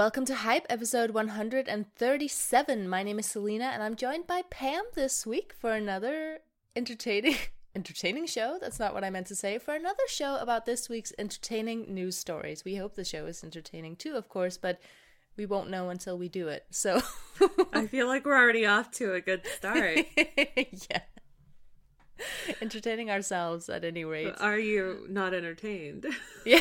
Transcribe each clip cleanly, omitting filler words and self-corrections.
welcome to Hype, episode 137. My name is Selena, and I'm joined by Pam this week for another entertaining show. That's not what I meant to say. For another show about this week's entertaining news stories. We hope the show is entertaining too, of course, but we won't know until we do it. So I feel like we're already off to a good start. Yeah. Entertaining ourselves at any rate. Are you not entertained? Yeah.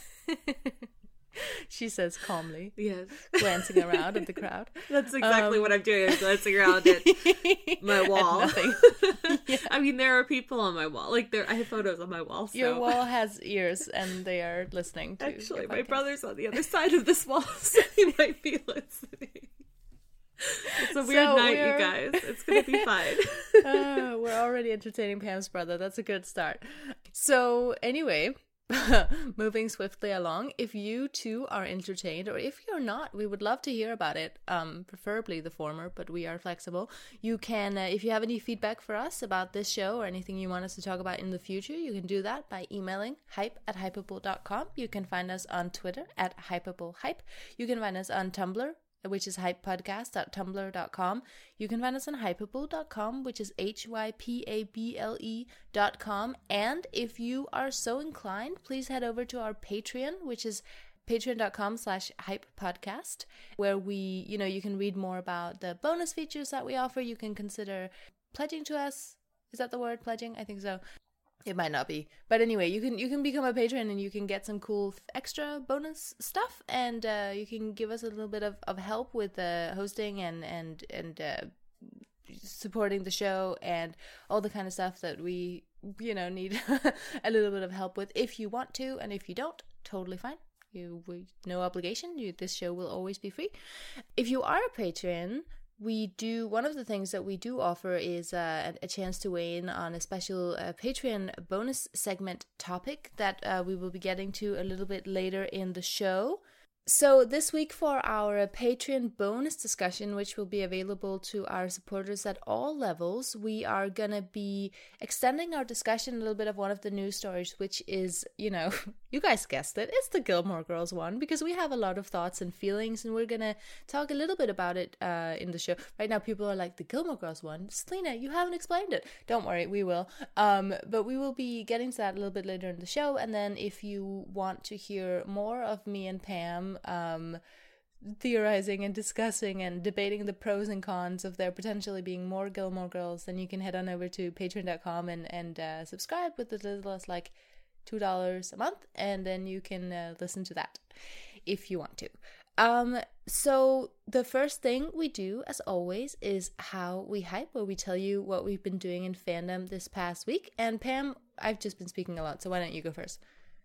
She says calmly. Yes. Glancing around at the crowd. That's exactly what I'm doing. I'm glancing around at my wall. At nothing. Yeah. I mean, there are people on my wall. Like, I have photos on my wall. So. Your wall has ears, and they are listening to Actually, your my podcast. brother's on the other side of this wall, so he might be listening. It's a weird night, you guys. It's going to be fine. We're already entertaining Pam's brother. That's a good start. So, anyway... moving swiftly along, if you too are entertained, or if you're not, we would love to hear about it, preferably the former, but we are flexible. You can, if you have any feedback for us about this show or anything you want us to talk about in the future, you can do that by emailing hype@hypable.com. You can find us on Twitter at hypablehype. You can find us on Tumblr, which is hypepodcast.tumblr.com. You can find us on hypable.com, which is hypable.com. And if you are so inclined, please head over to our Patreon, which is patreon.com/hypepodcast, where you can read more about the bonus features that we offer. You can consider pledging to us. Is that the word, pledging? I think so. It might not be, but anyway, you can become a patron and you can get some cool extra bonus stuff, and you can give us a little bit of help with hosting and supporting the show and all the kind of stuff that we need a little bit of help with if you want to, and if you don't, totally fine. No obligation. This show will always be free. If you are a patron, one of the things that we do offer is a chance to weigh in on a special Patreon bonus segment topic that we will be getting to a little bit later in the show. So this week for our Patreon bonus discussion, which will be available to our supporters at all levels, we are going to be extending our discussion a little bit of one of the news stories, which is, you guys guessed it, it's the Gilmore Girls one, because we have a lot of thoughts and feelings, and we're going to talk a little bit about it in the show. Right now, people are like, the Gilmore Girls one? Selena, you haven't explained it. Don't worry, we will. But we will be getting to that a little bit later in the show, and then if you want to hear more of me and Pam theorizing and discussing and debating the pros and cons of there potentially being more Gilmore Girls, then you can head on over to patreon.com and subscribe with as little as like $2 a month, and then you can listen to that if you want to. So the first thing we do, as always, is How We Hype, where we tell you what we've been doing in fandom this past week. And Pam, I've just been speaking a lot, so why don't you go first?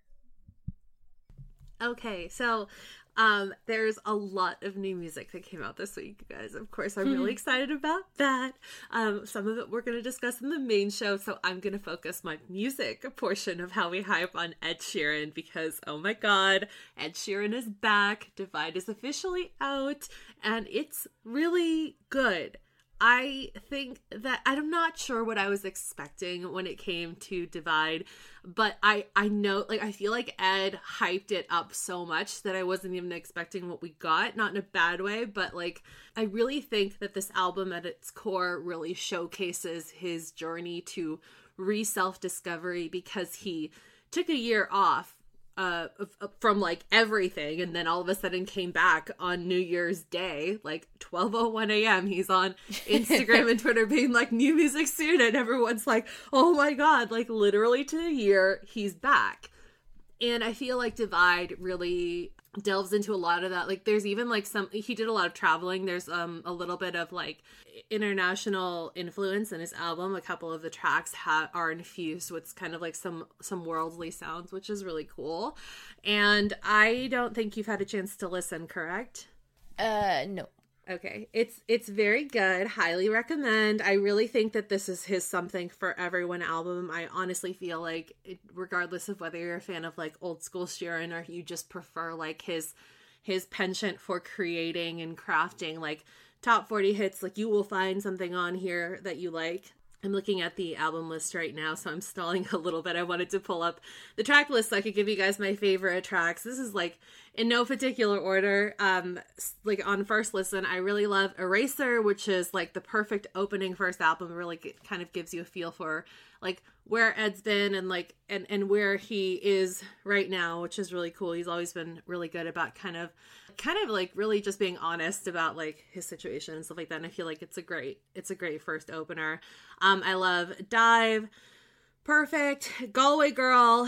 Okay, so there's a lot of new music that came out this week, you guys. Of course, I'm really excited about that. Some of it we're going to discuss in the main show, so I'm going to focus my music portion of How We Hype on Ed Sheeran, because, oh my god, Ed Sheeran is back, Divide is officially out, and it's really good. I think that I'm not sure what I was expecting when it came to Divide, but I know, I feel like Ed hyped it up so much that I wasn't even expecting what we got, not in a bad way, but I really think that this album at its core really showcases his journey to self-discovery, because he took a year off from everything, and then all of a sudden came back on New Year's Day, 12:01 a.m. He's on Instagram and Twitter being like, new music soon, and everyone's like, oh my god, literally to a year he's back. And I feel like Divide really delves into a lot of that. There's even he did a lot of traveling. There's a little bit of international influence in his album. A couple of the tracks are infused with kind of some worldly sounds, which is really cool. And I don't think you've had a chance to listen, correct? No. Okay, it's very good. Highly recommend. I really think that this is his Something for Everyone album. I honestly feel like, regardless of whether you're a fan of old school Sheeran, or you just prefer his penchant for creating and crafting top 40 hits, you will find something on here that you like. I'm looking at the album list right now, so I'm stalling a little bit. I wanted to pull up the track list so I could give you guys my favorite tracks. This is like in no particular order. Like on first listen, I really love Eraser, which is like the perfect opening first album. It really kind of gives you a feel for like where Ed's been and like and where he is right now, which is really cool. He's always been really good about kind of like really just being honest about like his situation and stuff like that. And I feel like it's a great first opener. I love Dive, Perfect, Galway Girl.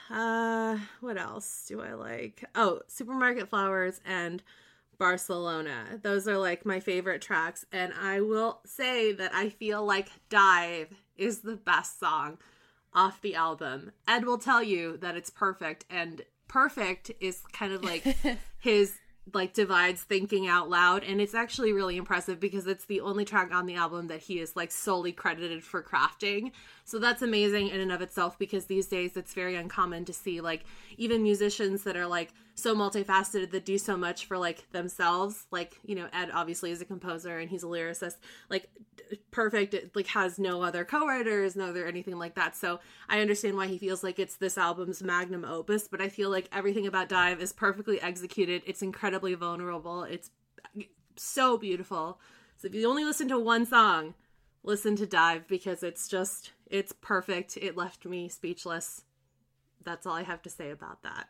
What else do I like? Oh, Supermarket Flowers and Barcelona. Those are like my favorite tracks. And I will say that I feel like Dive is the best song off the album. Ed will tell you that it's perfect, and Perfect is kind of like his like divides thinking out loud, and it's actually really impressive because it's the only track on the album that he is like solely credited for crafting. So that's amazing in and of itself, because these days it's very uncommon to see like even musicians that are like so multifaceted that do so much for like themselves. Like, you know, Ed obviously is a composer and he's a lyricist. Like Perfect, it, like has no other co-writers, no other anything like that. So I understand why he feels like it's this album's magnum opus, but I feel like everything about Dive is perfectly executed. It's incredibly vulnerable. It's so beautiful. So if you only listen to one song, listen to Dive, because it's perfect. It left me speechless. That's all I have to say about that.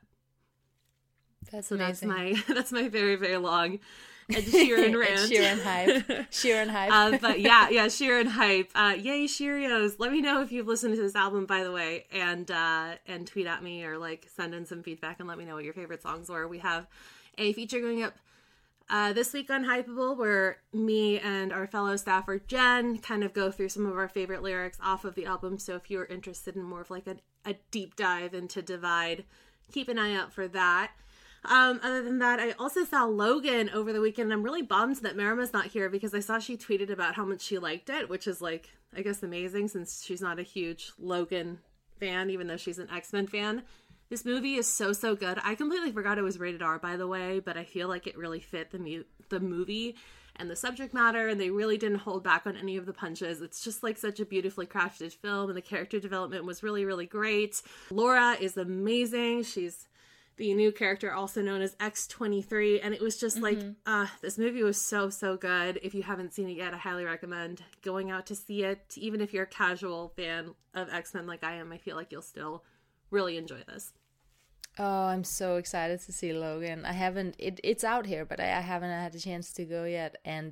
That's so amazing. That's my very, very long Ed Sheeran rant. Ed Sheeran hype. Sheeran hype. But yeah, Sheeran hype. Yay, Cheerios. Let me know if you've listened to this album, by the way, and tweet at me or like send in some feedback and let me know what your favorite songs were. We have a feature going up this week on Hypeable, where me and our fellow staffer Jen kind of go through some of our favorite lyrics off of the album. So if you're interested in more of like a deep dive into Divide, keep an eye out for that. Other than that, I also saw Logan over the weekend. I'm really bummed that Marima's not here, because I saw she tweeted about how much she liked it, which is like, I guess, amazing, since she's not a huge Logan fan, even though she's an X-Men fan. This movie is so good. I completely forgot it was rated R, by the way, but I feel like it really fit the movie and the subject matter, and they really didn't hold back on any of the punches. It's just like such a beautifully crafted film, and the character development was really, really great. Laura is amazing. She's the new character, also known as X-23, and it was just like, this movie was so good. If you haven't seen it yet, I highly recommend going out to see it. Even if you're a casual fan of X-Men like I am, I feel like you'll still really enjoy this. Oh, I'm so excited to see Logan. I haven't, it's out here, but I haven't had a chance to go yet, and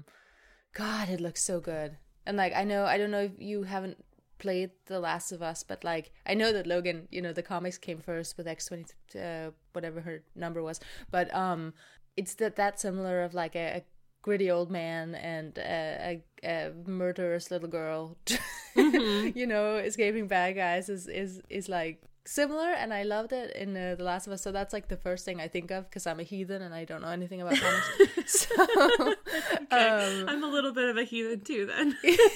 God, it looks so good. And like, I don't know if you haven't played The Last of Us, but like, I know that Logan, you know, the comics came first with X-20, whatever her number was, but it's that similar of like a gritty old man and a murderous little girl, you know, escaping bad guys is like similar, and I loved it in The Last of Us. So that's like the first thing I think of, because I'm a heathen and I don't know anything about comics. So okay. I'm a little bit of a heathen too then.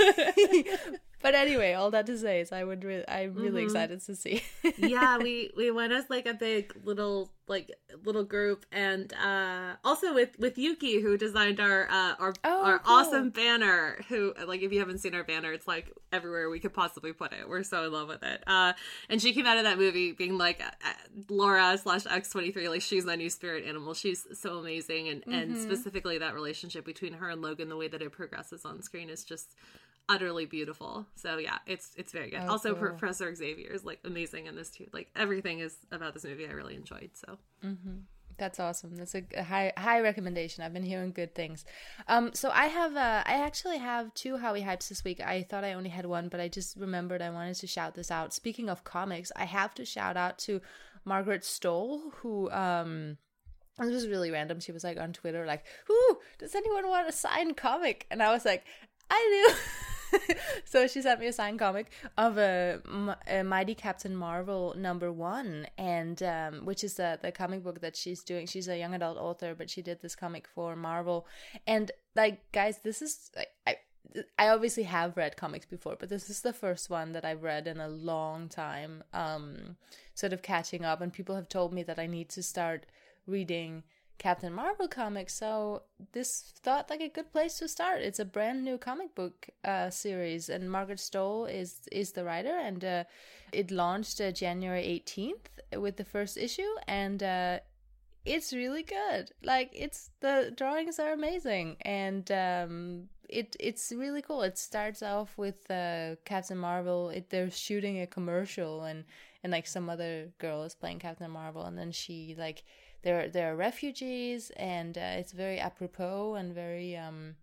But anyway, all that to say is I'm really excited to see. Yeah, we went as like a big little group, and also with Yuki, who designed our cool. Awesome banner. Who, like, if you haven't seen our banner, it's like everywhere we could possibly put it. We're so in love with it. And she came out of that movie being like Laura / X-23, like she's my new spirit animal. She's so amazing, and specifically that relationship between her and Logan, the way that it progresses on screen is just utterly beautiful. So yeah, it's very good. Also, cool. Professor Xavier is like amazing in this too. Like everything is about this movie I really enjoyed. So that's awesome. That's a high recommendation. I've been hearing good things. So I actually have 2 Howie hypes this week. I thought I only had one, but I just remembered I wanted to shout this out. Speaking of comics, I have to shout out to Margaret Stoll, who this was really random. She was like on Twitter like, "Ooh, does anyone want a signed comic?" And I was like, I do. So she sent me a signed comic of a Mighty Captain Marvel #1, and which is the comic book that she's doing. She's a young adult author, but she did this comic for Marvel. And like, guys, this is I obviously have read comics before, but this is the first one that I've read in a long time, sort of catching up. And people have told me that I need to start reading Captain Marvel comic. So this felt like a good place to start. It's a brand new comic book series, and Margaret Stohl is the writer, and it launched January 18th with the first issue, and it's really good. Like, the drawings are amazing, and it's really cool. It starts off with Captain Marvel. They're shooting a commercial, and like some other girl is playing Captain Marvel, and then she like they're refugees, and it's very apropos and very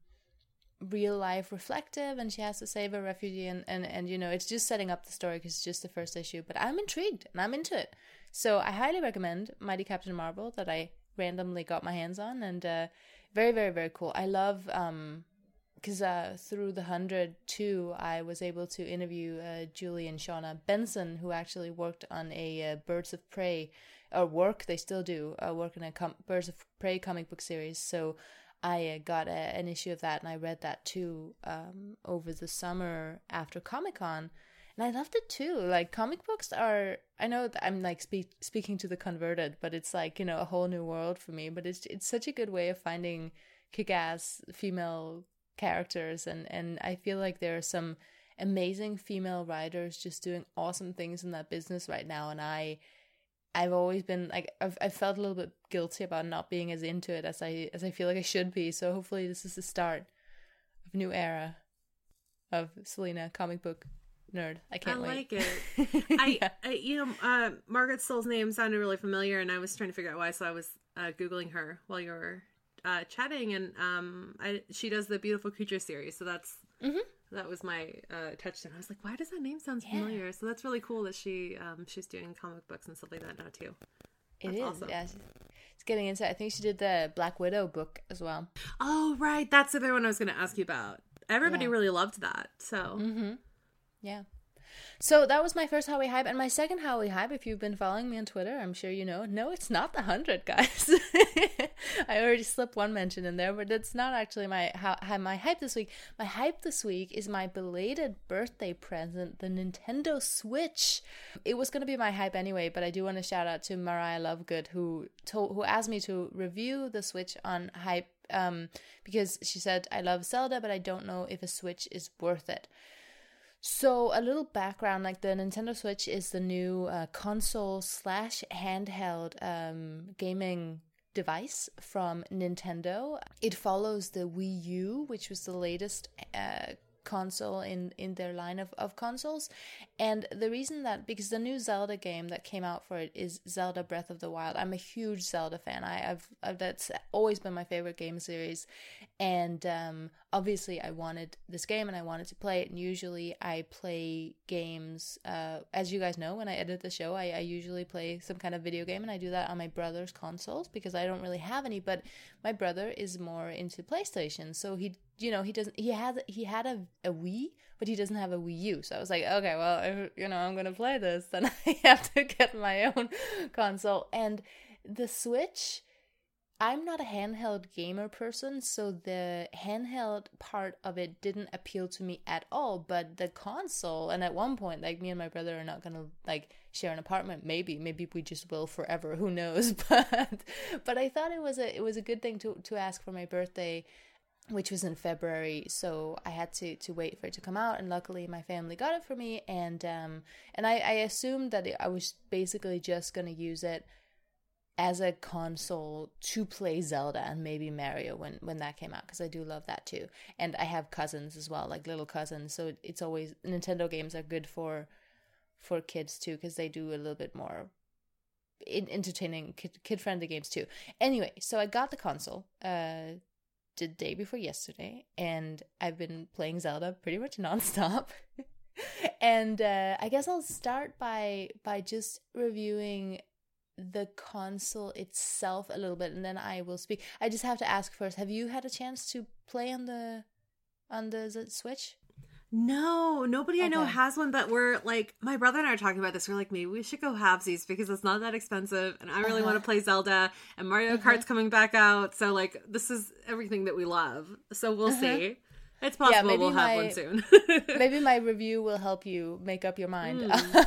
real life reflective, and she has to save a refugee, and you know, it's just setting up the story because it's just the first issue. But I'm intrigued and I'm into it, so I highly recommend Mighty Captain Marvel, that I randomly got my hands on, and very, very, very cool. I love because through the 100 too, I was able to interview Julie and Shauna Benson, who actually worked on a Birds of Prey, they still do, work in a Birds of Prey comic book series. So I got an issue of that, and I read that too over the summer after Comic-Con. And I loved it too. Like, comic books are, I know that I'm like speaking to the converted, but it's like, you know, a whole new world for me. But it's such a good way of finding kick-ass female characters, and I feel like there are some amazing female writers just doing awesome things in that business right now, and I've always been like, I've felt a little bit guilty about not being as into it as I feel like I should be. So hopefully this is the start of a new era of Selena, comic book nerd. I can't wait. I like it. Yeah. I you know, Margaret Stohl's name sounded really familiar, and I was trying to figure out why, so I was Googling her while you were chatting, and she does the Beautiful Creature series, so that's that was my touchstone. I was like, why does that name sound familiar? So that's really cool that she's doing comic books and stuff like that now too. That's awesome. Yeah. She's getting into it. I think she did the Black Widow book as well. Oh, right. That's the other one I was going to ask you about. Everybody really loved that. So yeah. So that was my first Howie Hype, and my second Howie Hype, if you've been following me on Twitter, I'm sure you know. No, it's not the 100, guys. I already slipped one mention in there, but that's not actually my hype this week. My hype this week is my belated birthday present, the Nintendo Switch. It was going to be my hype anyway, but I do want to shout out to Mariah Lovegood, who asked me to review the Switch on Hype, because she said, I love Zelda, but I don't know if a Switch is worth it. So a little background, like the Nintendo Switch is the new console/handheld gaming device from Nintendo. It follows the Wii U, which was the latest console in their line of consoles. And the reason that, because the new Zelda game that came out for it is Zelda Breath of the Wild. I'm a huge Zelda fan. I've that's always been my favorite game series, and obviously I wanted this game and I wanted to play it. And usually I play games, as you guys know, when I edit the show, I usually play some kind of video game, and I do that on my brother's consoles because I don't really have any. But my brother is more into PlayStation, so he had a Wii, but he doesn't have a Wii U. So I was like, okay, well, if, I'm going to play this, then I have to get my own console. And the Switch, I'm not a handheld gamer person, so the handheld part of it didn't appeal to me at all. But the console, and at one point, like, me and my brother are not going to, like, share an apartment. Maybe we just will forever. Who knows? But I thought it was a good thing to ask for my birthday, which was in February, so I had to wait for it to come out, and luckily my family got it for me, and I assumed that I was basically just going to use it as a console to play Zelda and maybe Mario when that came out, because I do love that too. And I have cousins as well, like little cousins, so it's always, Nintendo games are good for kids too, because they do a little bit more entertaining kid-friendly games too. Anyway, so I got the console the day before yesterday, and I've been playing Zelda pretty much nonstop. And I guess I'll start by just reviewing the console itself a little bit, and then I will speak. I just have to ask first, have you had a chance to play on the Switch? No, nobody I know has one, but we're like, my brother and I are talking about this. We're like, maybe we should go halvesies because it's not that expensive, and I really want to play Zelda, and Mario Kart's coming back out, so like, this is everything that we love. So we'll see. It's possible we'll have one soon. Maybe my review will help you make up your mind.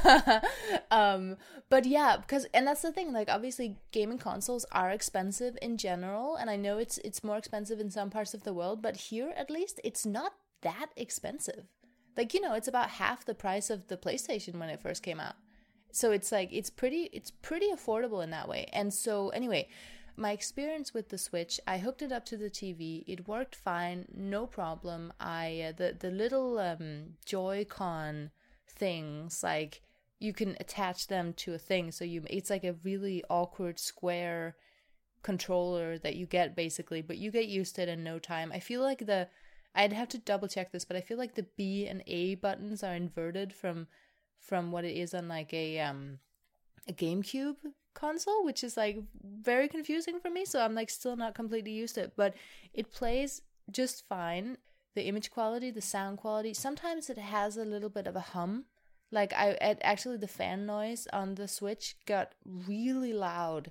But yeah, and that's the thing, like obviously gaming consoles are expensive in general, and I know it's more expensive in some parts of the world, but here at least it's not that expensive. Like, you know, it's about half the price of the PlayStation when it first came out. So it's like it's pretty affordable in that way. And so anyway, my experience with the Switch, I hooked it up to the TV. It worked fine, no problem. The little Joy-Con things, like you can attach them to a thing, so it's like a really awkward square controller that you get basically, but you get used to it in no time. I feel like I'd have to double check this, but I feel like the B and A buttons are inverted from what it is on like a GameCube console, which is like very confusing for me, so I'm like still not completely used to it, but it plays just fine. The image quality, the sound quality, sometimes it has a little bit of a hum. Like actually the fan noise on the Switch got really loud.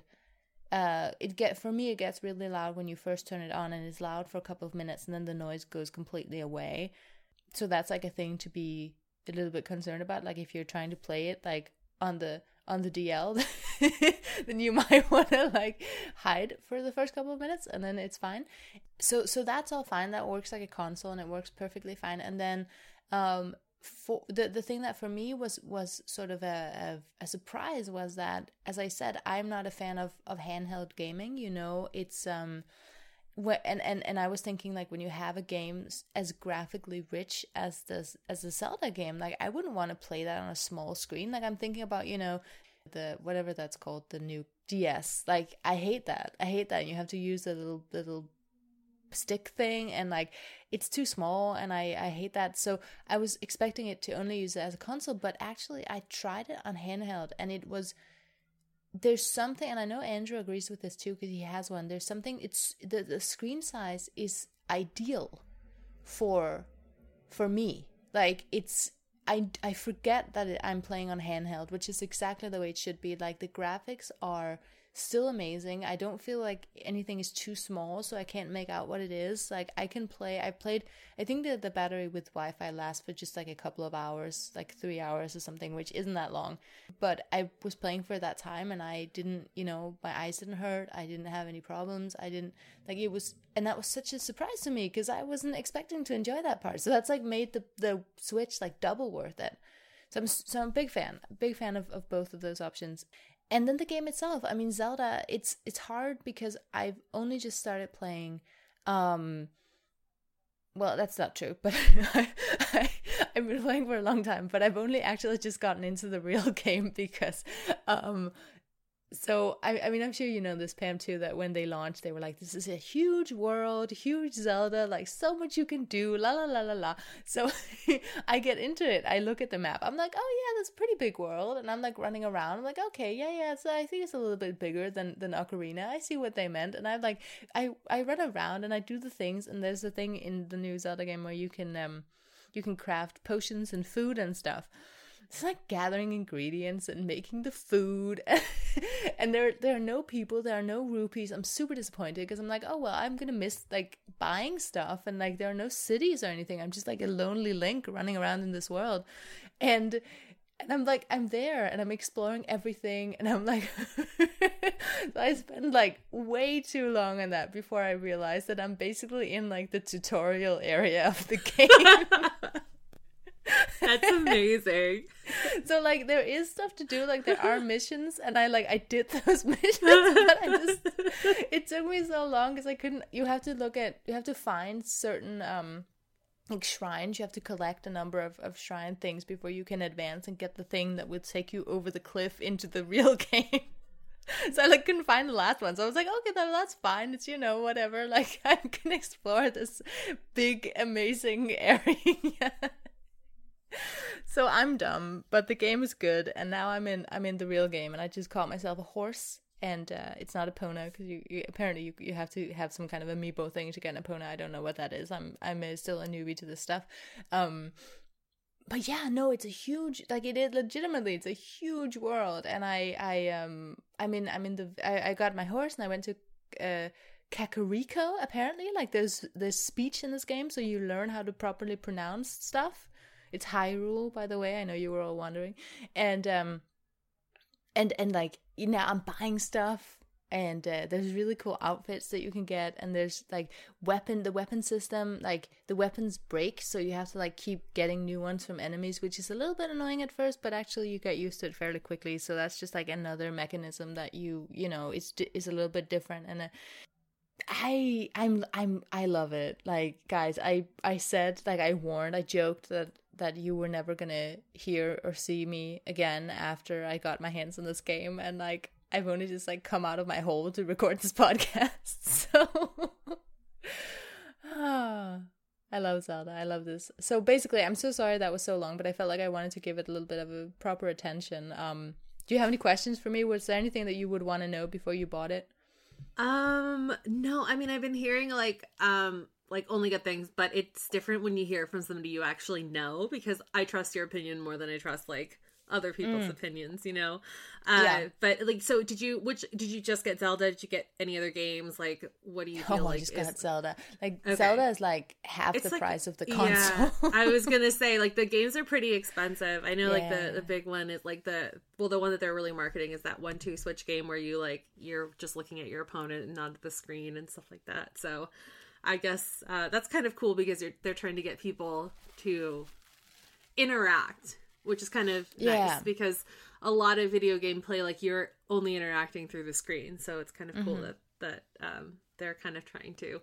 For me it gets really loud when you first turn it on, and it's loud for a couple of minutes and then the noise goes completely away. So that's like a thing to be a little bit concerned about. Like if you're trying to play it like on the DL, then you might want to like hide for the first couple of minutes, and then it's fine. So that's all fine. That works like a console, and it works perfectly fine. And then for the thing that for me was sort of a surprise was that, as I said, I'm not a fan of handheld gaming. You know, it's and I was thinking, like, when you have a game as graphically rich as the Zelda game, like I wouldn't want to play that on a small screen. Like I'm thinking about, you know, the whatever that's called, the new DS. Like I hate that. You have to use a little stick thing, and like it's too small, and I hate that. So I was expecting it to only use it as a console, but actually I tried it on handheld, and there's something, and I know Andrew agrees with this too because he has one. There's something, it's the screen size is ideal for me. Like it's I forget that I'm playing on handheld, which is exactly the way it should be. Like the graphics are still amazing. I don't feel like anything is too small, so I can't make out what it is. Like I can play. I think that the battery with Wi-Fi lasts for just like a couple of hours, like 3 hours or something, which isn't that long. But I was playing for that time, and I didn't, you know, my eyes didn't hurt. I didn't have any problems. I didn't like it was, and that was such a surprise to me because I wasn't expecting to enjoy that part. So that's like made the Switch like double worth it. So I'm a big fan of both of those options. And then the game itself, I mean, Zelda, it's hard because I've only just started playing, well, that's not true, but I've been playing for a long time, but I've only actually just gotten into the real game because, so, I mean, I'm sure you know this, Pam, too, that when they launched, they were like, this is a huge world, huge Zelda, like, so much you can do, la, la, la, la, la. So, I get into it. I look at the map. I'm like, oh, yeah, that's a pretty big world. And I'm, like, running around. I'm like, okay, yeah, so I think it's a little bit bigger than Ocarina. I see what they meant. And I'm like, I run around and I do the things. And there's a thing in the new Zelda game where you can craft potions and food and stuff. It's like gathering ingredients and making the food, and there are no people, there are no rupees. I'm super disappointed because I'm like, oh well, I'm gonna miss like buying stuff, and like there are no cities or anything. I'm just like a lonely Link running around in this world, and I'm like, I'm there and I'm exploring everything, and I'm like, so I spend like way too long on that before I realized that I'm basically in like the tutorial area of the game. That's amazing. So like there is stuff to do, like there are missions, and I did those missions, but it took me so long because I couldn't. You have to find certain like shrines. You have to collect a number of shrine things before you can advance and get the thing that would take you over the cliff into the real game. So I like couldn't find the last one, so I was like, okay, that's fine, it's, you know, whatever, like I can explore this big amazing area. So I'm dumb, but the game is good, and now I'm in the real game, and I just caught myself a horse, and it's not a Epona because you apparently you have to have some kind of amiibo thing to get an Epona. I don't know what that is. I'm still a newbie to this stuff. But yeah, no, it's a huge, like it is legitimately, it's a huge world, and I got my horse and I went to Kakariko, apparently. Like there's speech in this game, so you learn how to properly pronounce stuff. It's Hyrule, by the way. I know you were all wondering. And like, you know, I'm buying stuff, and there's really cool outfits that you can get, and there's like the weapon system, like the weapons break, so you have to like keep getting new ones from enemies, which is a little bit annoying at first, but actually you get used to it fairly quickly. So that's just like another mechanism that you know, is a little bit different. And I love it. Like, guys, I said, like, I joked that you were never gonna hear or see me again after I got my hands on this game, and like I've only just like come out of my hole to record this podcast. So I love Zelda. I love this. So basically, I'm so sorry that was so long, but I felt like I wanted to give it a little bit of a proper attention. Do you have any questions for me? Was there anything that you would want to know before you bought it? No, I mean, I've been hearing like only good things, but it's different when you hear it from somebody you actually know, because I trust your opinion more than I trust like other people's opinions, you know? Yeah. But like, so did you just get Zelda? Did you get any other games? Like, what do you feel like? I just got Zelda. Like, okay. Zelda is like half the price of the console. Yeah, I was gonna say, like, the games are pretty expensive. I know, like, the big one is like the one that they're really marketing is that 1-2 Switch game where you're just looking at your opponent and not at the screen and stuff like that. So I guess that's kind of cool because they're trying to get people to interact, which is kind of nice because a lot of video game play, like, you're only interacting through the screen. So it's kind of cool that they're kind of trying to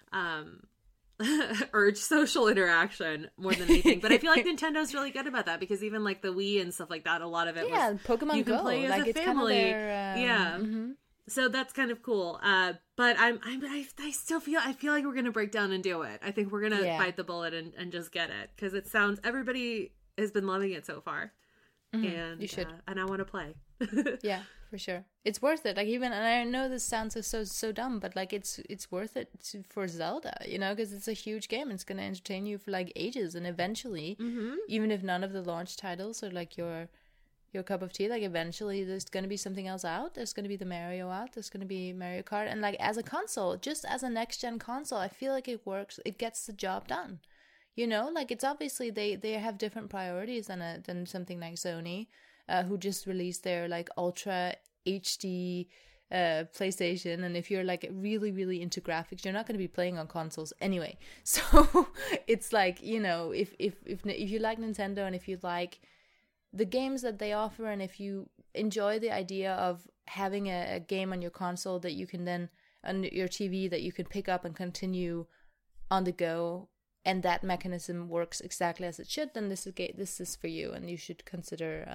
urge social interaction more than anything. But I feel like Nintendo's really good about that, because even like the Wii and stuff like that, a lot of it was Pokemon you can Go. play as like, a family. Kind of So that's kind of cool. But I still feel like we're gonna break down and do it. I think we're gonna bite the bullet and just get it, because it sounds, everybody has been loving it so far, and you should. And I want to play. Yeah, for sure, it's worth it. Like, even, and I know this sounds so dumb, but like it's worth it for Zelda, you know, because it's a huge game. It's gonna entertain you for like ages, and eventually, even if none of the launch titles are like your cup of tea, like eventually there's going to be something else out. There's going to be the Mario out. There's going to be Mario Kart. And like, as a console, just as a next gen console, I feel like it works. It gets the job done. You know, like, it's obviously they have different priorities than something like Sony, who just released their like Ultra HD PlayStation. And if you're like really, really into graphics, you're not going to be playing on consoles anyway. So it's like, you know, if you like Nintendo, and if you like the games that they offer, and if you enjoy the idea of having a game on your console that you can then, on your TV, that you can pick up and continue on the go, and that mechanism works exactly as it should, then this is for you, and you should consider,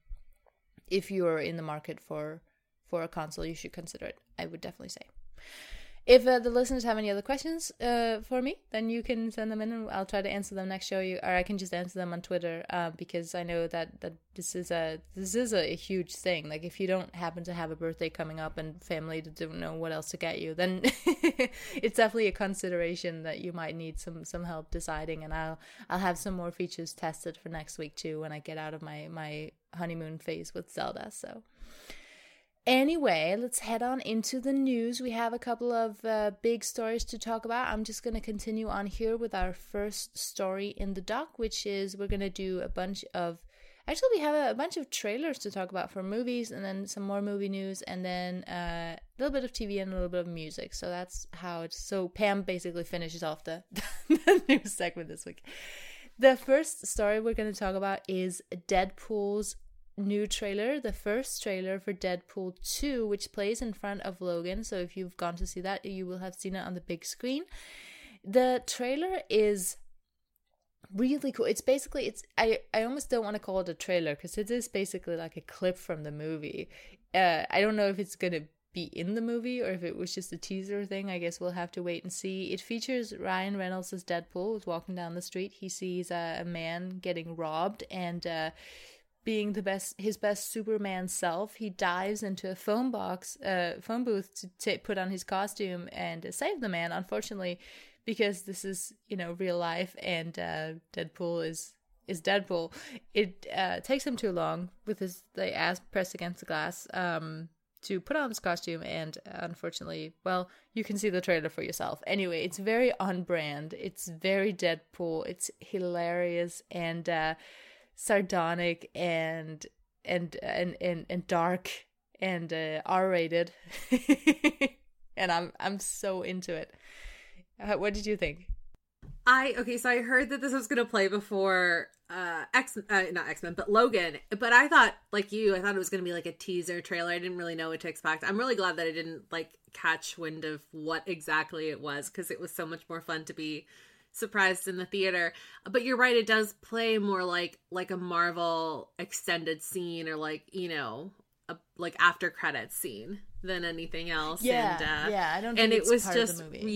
if you're in the market for a console, you should consider it. I would definitely say. If the listeners have any other questions for me, then you can send them in, and I'll try to answer them next show. Or I can just answer them on Twitter, because I know that this is a huge thing. Like, if you don't happen to have a birthday coming up and family that don't know what else to get you, then it's definitely a consideration that you might need some help deciding. And I'll have some more features tested for next week too, when I get out of my honeymoon phase with Zelda. So. Anyway, let's head on into the news. We have a couple of big stories to talk about. I'm just going to continue on here with our first story in the doc, which is we're going to do a bunch of... Actually, we have a bunch of trailers to talk about for movies, and then some more movie news, and then a little bit of TV and a little bit of music. So that's how it's... So Pam basically finishes off the news segment this week. The first story we're going to talk about is Deadpool's new trailer, the first trailer for Deadpool 2, which plays in front of Logan. So if you've gone to see that, you will have seen it on the big screen. The trailer is really cool. It's basically, I almost don't want to call it a trailer, because it is basically like a clip from the movie. I don't know if it's going to be in the movie or if it was just a teaser thing. I guess we'll have to wait and see. It features Ryan Reynolds as Deadpool, who's walking down the street. He sees a man getting robbed, and being his best Superman self, he dives into a phone booth to put on his costume and save the man. Unfortunately, because this is, you know, real life, and Deadpool is Deadpool, it takes him too long with the ass pressed against the glass. put on this costume, and unfortunately, well, you can see the trailer for yourself. Anyway, it's very on brand. It's very Deadpool. It's hilarious and sardonic and dark and R-rated. And I'm so into it. What did you think? So I heard that this was going to play before not X-Men, but Logan. But I thought, like you, I thought it was going to be like a teaser trailer. I didn't really know what to expect. I'm really glad that I didn't like catch wind of what exactly it was, because it was so much more fun to be surprised in the theater. But you're right, it does play more like a Marvel extended scene, or like, you know, a like after credits scene than anything else. I don't think and it's it was part just of the movie.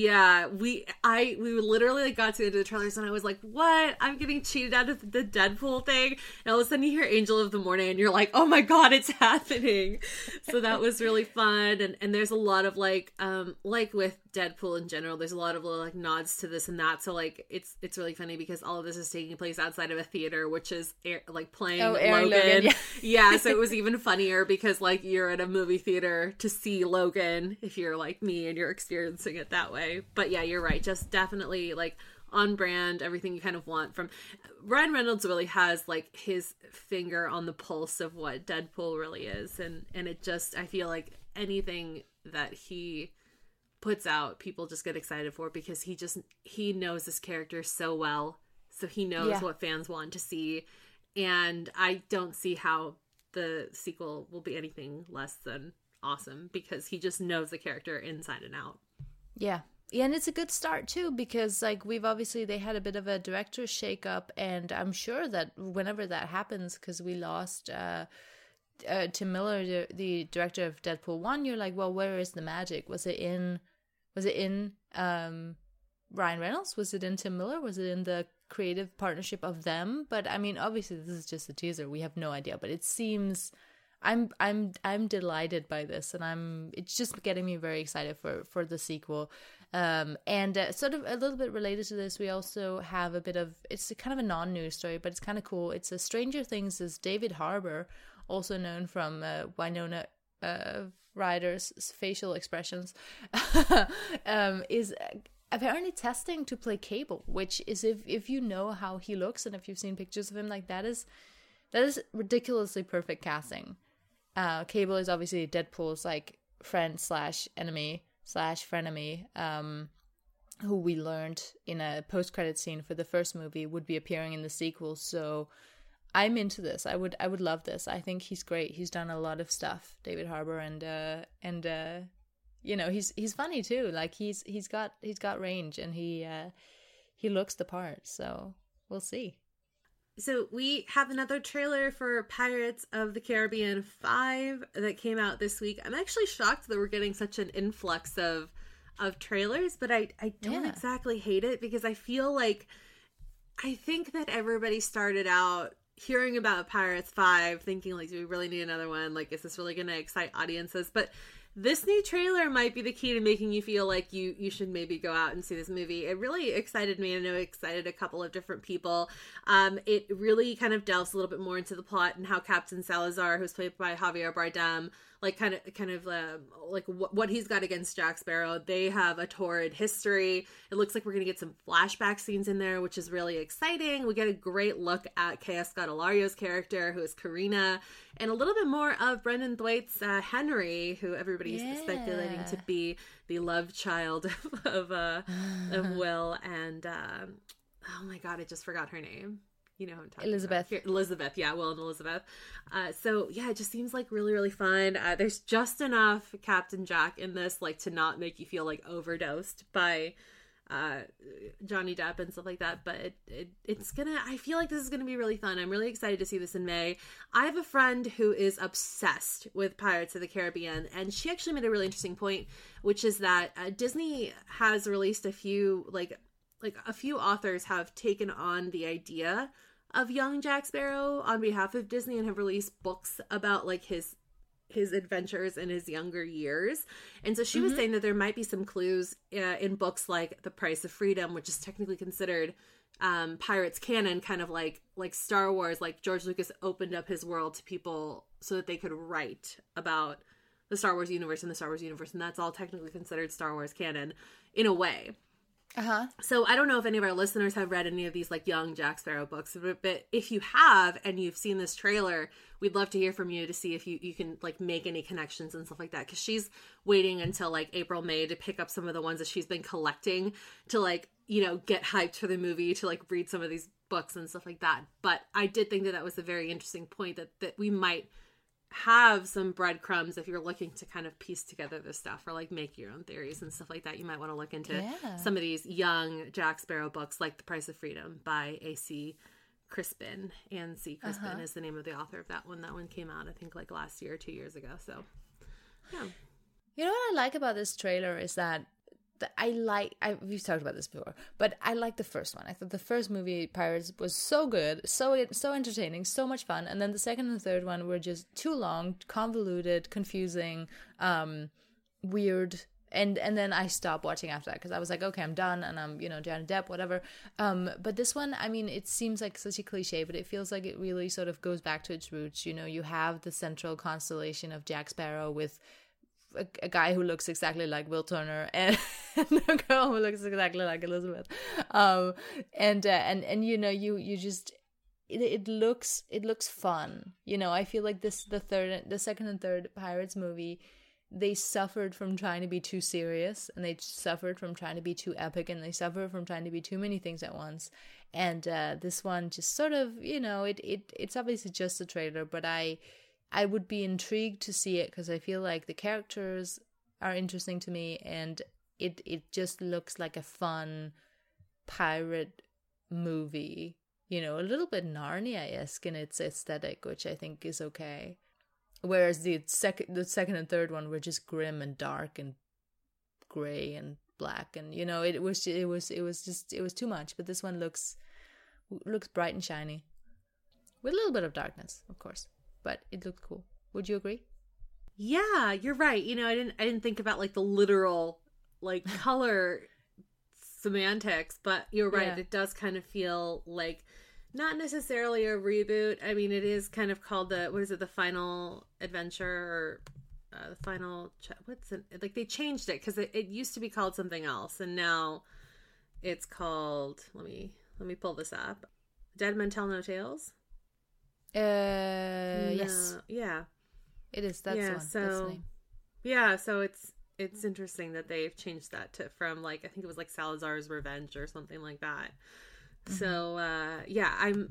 We literally like got to the end of the trailers and I was like, what? I'm getting cheated out of the Deadpool thing. And all of a sudden you hear Angel of the Morning and you're like, oh my god, it's happening. So that was really fun. And there's a lot of like with Deadpool in general, there's a lot of little like nods to this and that. So like it's really funny because all of this is taking place outside of a theater, which is like playing Logan. Yeah, so it was even funnier because like you're at a movie theater to see Logan if you're like me and you're experiencing it that way. But yeah, you're right, just definitely like on brand, everything you kind of want from Ryan Reynolds. Really has like his finger on the pulse of what Deadpool really is, and it just, I feel like anything that he puts out, people just get excited for, because he knows this character so well, so he knows what fans want to see, and I don't see how the sequel will be anything less than awesome, because he just knows the character inside and out. Yeah, and it's a good start too, because like they had a bit of a director's shakeup, and I'm sure that whenever that happens, because we lost Tim Miller, the director of Deadpool 1, you're like, well, where is the magic? Was it in Ryan Reynolds? Was it in Tim Miller? Was it in the creative partnership of them? But I mean, obviously this is just a teaser, we have no idea, but it seems I'm delighted by this, and it's just getting me very excited for the sequel. And sort of a little bit related to this, we also have a bit of, it's kind of a non-news story, but it's kind of cool. It's a Stranger Things' David Harbour, also known from Winona Ryder's facial expressions, is apparently testing to play Cable, which is, if you know how he looks and if you've seen pictures of him, like that is ridiculously perfect casting. Cable is obviously Deadpool's like friend / enemy / frenemy, who we learned in a post-credit scene for the first movie would be appearing in the sequel. So I'm into this. I would love this. I think he's great. He's done a lot of stuff, David Harbour, and you know, he's funny too. Like he's got range, and he looks the part. So we'll see. So we have another trailer for Pirates of the Caribbean 5 that came out this week. I'm actually shocked that we're getting such an influx of trailers, but I don't exactly hate it, because I feel like, I think that everybody started out hearing about Pirates 5 thinking like, do we really need another one? Like, is this really going to excite audiences? But this new trailer might be the key to making you feel like you should maybe go out and see this movie. It really excited me. I know it excited a couple of different people. It really kind of delves a little bit more into the plot and how Captain Salazar, who's played by Javier Bardem, like kind of like what he's got against Jack Sparrow. They have a torrid history. It looks like we're going to get some flashback scenes in there, which is really exciting. We get a great look at Kea Scodelario's character, who is Karina, and a little bit more of Brendan Thwaites' Henry, who everybody's speculating to be the love child of Will and oh my god, I just forgot her name. You know who I'm talking Elizabeth. About. Elizabeth, yeah, Will and Elizabeth. So yeah, it just seems like really, really fun. There's just enough Captain Jack in this, like, to not make you feel like overdosed by Johnny Depp and stuff like that. But I feel like this is gonna be really fun. I'm really excited to see this in May. I have a friend who is obsessed with Pirates of the Caribbean, and she actually made a really interesting point, which is that Disney has released a few a few authors have taken on the idea of young Jack Sparrow on behalf of Disney and have released books about like his adventures in his younger years. And so she was saying that there might be some clues in books like The Price of Freedom, which is technically considered Pirates canon, kind of like Star Wars. Like George Lucas opened up his world to people so that they could write about the Star Wars universe and the Star Wars universe, and that's all technically considered Star Wars canon in a way. So I don't know if any of our listeners have read any of these like young Jack Sparrow books, but if you have and you've seen this trailer, we'd love to hear from you to see if you can like make any connections and stuff like that, because she's waiting until like April, May to pick up some of the ones that she's been collecting to like, you know, get hyped for the movie, to like read some of these books and stuff like that. But I did think that that was a very interesting point, that we might have some breadcrumbs if you're looking to kind of piece together this stuff or like make your own theories and stuff like that. You might want to look into some of these young Jack Sparrow books, like The Price of Freedom by A.C. Crispin. Anne C. Crispin is the name of the author of that one. That one came out, I think, like last year or 2 years ago. So, yeah. You know what I like about this trailer is that we've talked about this before, but I like the first one. I thought the first movie, Pirates, was so good, so entertaining, so much fun, and then the second and third one were just too long, convoluted, confusing, weird, and then I stopped watching after that because I was like, okay, I'm done, and I'm, you know, Johnny Depp, whatever. But this one, I mean, it seems like such a cliche, but it feels like it really sort of goes back to its roots. You know, you have the central constellation of Jack Sparrow with a guy who looks exactly like Will Turner and a girl who looks exactly like Elizabeth, and you know, you just it looks fun. You know, I feel like the second and third Pirates movie, they suffered from trying to be too serious, and they suffered from trying to be too epic, and they suffered from trying to be too many things at once. And this one just sort of, you know, it's obviously just a trailer, but I would be intrigued to see it because I feel like the characters are interesting to me, and it just looks like a fun pirate movie. You know, a little bit Narnia-esque in its aesthetic, which I think is okay. Whereas the second and third one were just grim and dark and gray and black, and you know, it was too much. But this one looks bright and shiny, with a little bit of darkness, of course. But it looked cool. Would you agree? Yeah, you're right. You know, I didn't think about like the literal like color semantics, but you're right. Yeah. It does kind of feel like not necessarily a reboot. I mean, it is kind of called the Final Adventure, or the Final what's it? Like they changed it because it used to be called something else, and now it's called. Let me pull this up. Dead Men Tell No Tales. Yes. Yeah. It is. That's one. So, that's the name. Yeah, so it's interesting that they've changed that from like, I think it was like Salazar's Revenge or something like that. Mm-hmm. So, yeah,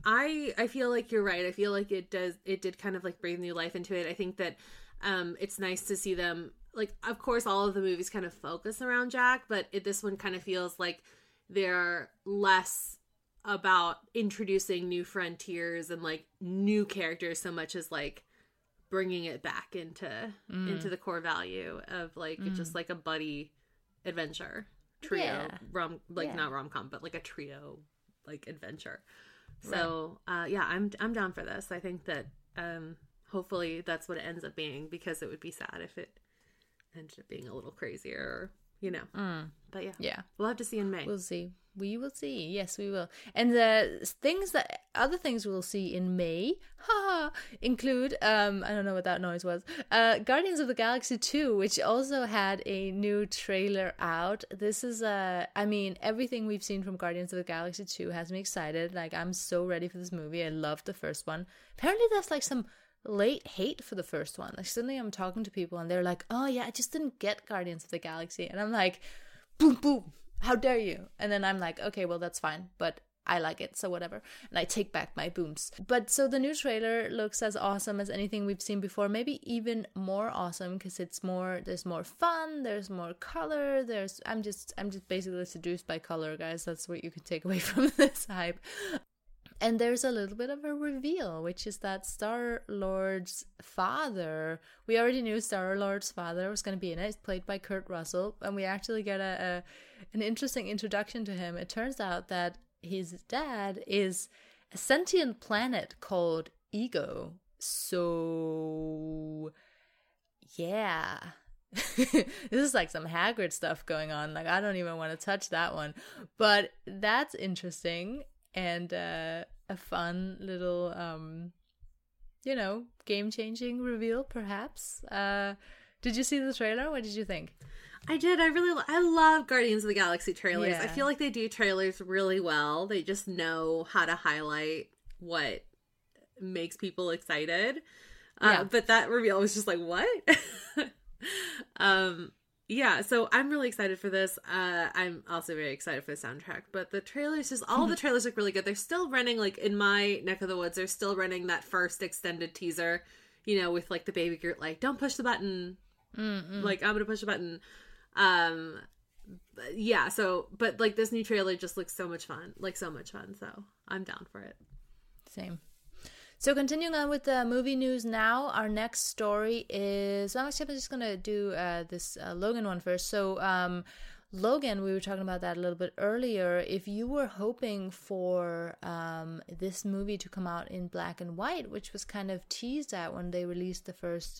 I feel like you're right. I feel like it did kind of like breathe new life into it. I think that it's nice to see them, like, of course, all of the movies kind of focus around Jack, but this one kind of feels like they're less about introducing new frontiers and like new characters so much as like bringing it back into the core value of like just like a buddy adventure trio, not rom-com, but like a trio like adventure. So yeah, I'm down for this. I think that hopefully that's what it ends up being, because it would be sad if it ended up being a little crazier, or, you know. But yeah, we'll have to see in May. We'll see. We will see. Yes, we will. And the other things we'll see in May, include, I don't know what that noise was, Guardians of the Galaxy 2, which also had a new trailer out. This is, I mean, everything we've seen from Guardians of the Galaxy 2 has me excited. Like, I'm so ready for this movie. I loved the first one. Apparently there's like some late hate for the first one. Like, suddenly I'm talking to people and they're like, oh yeah, I just didn't get Guardians of the Galaxy. And I'm like, boom, boom. How dare you? And then I'm like, okay, well, that's fine, but I like it, so whatever. And I take back my booms. But so the new trailer looks as awesome as anything we've seen before, maybe even more awesome, because there's more fun, there's more color, I'm just basically seduced by color, guys. That's what you can take away from this hype. And there's a little bit of a reveal, which is that Star-Lord's father, we already knew Star-Lord's father was going to be in it. It's played by Kurt Russell, and we actually get an interesting introduction to him. It turns out that his dad is a sentient planet called Ego. So, yeah. This is like some Hagrid stuff going on. Like, I don't even want to touch that one. But that's interesting. And a fun little, game-changing reveal, perhaps. Did you see the trailer? What did you think? I did. I love Guardians of the Galaxy trailers. Yeah. I feel like they do trailers really well. They just know how to highlight what makes people excited. But that reveal was just like, what? Yeah, so I'm really excited for this. I'm also very excited for the soundtrack. But the trailers, all the trailers look really good. They're still running, like, in my neck of the woods, they're still running that first extended teaser, you know, with, like, the baby Groot, like, don't push the button. Like, I'm gonna push the button. Yeah, so, but, like, this new trailer just looks so much fun. Like, so much fun, so I'm down for it. Same. So continuing on with the movie news now, our next story is... I'm actually just going to do this Logan one first. So Logan, we were talking about that a little bit earlier. If you were hoping for this movie to come out in black and white, which was kind of teased at when they released the first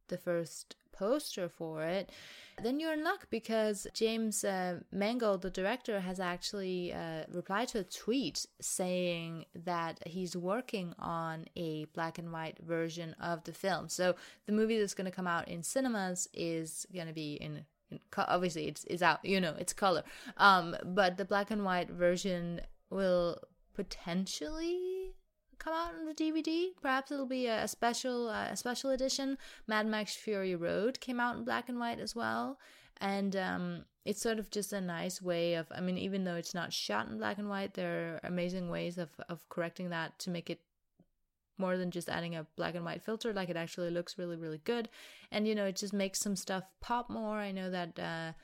poster for it, then you're in luck, because James Mangold, the director, has actually replied to a tweet saying that he's working on a black and white version of the film. So the movie that's going to come out in cinemas is going to be in obviously it's out, you know, it's color. But the black and white version will potentially come out on the DVD. Perhaps it'll be a special edition. Mad Max Fury Road came out in black and white as well, and it's sort of just a nice way of, I mean, even though it's not shot in black and white, there are amazing ways of correcting that to make it more than just adding a black and white filter. Like, it actually looks really, really good, and, you know, it just makes some stuff pop more. I know that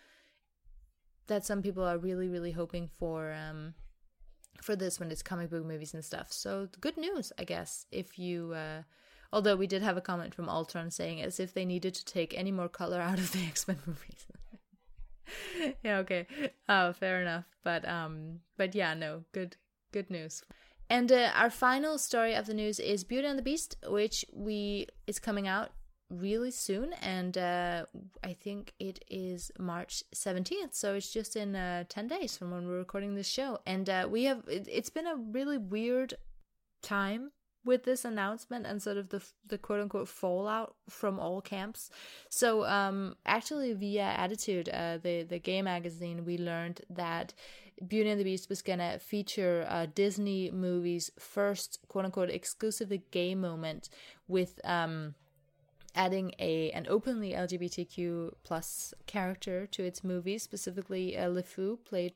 that some people are really, really hoping for this when it's comic book movies and stuff. So good news, I guess, if you although we did have a comment from Ultron saying as if they needed to take any more color out of the X-Men movies. Yeah, okay. Fair enough. But yeah, no, good news. And our final story of the news is Beauty and the Beast, which is coming out really soon, and I think it is March 17th, so it's just in 10 days from when we're recording this show. And it's been a really weird time with this announcement and sort of the quote-unquote fallout from all camps. So actually via Attitude, the gay magazine, we learned that Beauty and the Beast was gonna feature Disney movie's first quote-unquote exclusively gay moment, with adding an openly LGBTQ plus character to its movies, specifically LeFou, played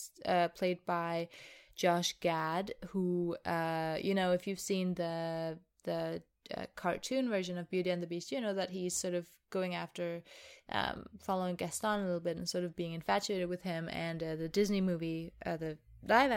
by Josh Gad, who, you know, if you've seen the cartoon version of Beauty and the Beast, you know that he's sort of going after following Gaston a little bit and sort of being infatuated with him. And the Disney movie, the live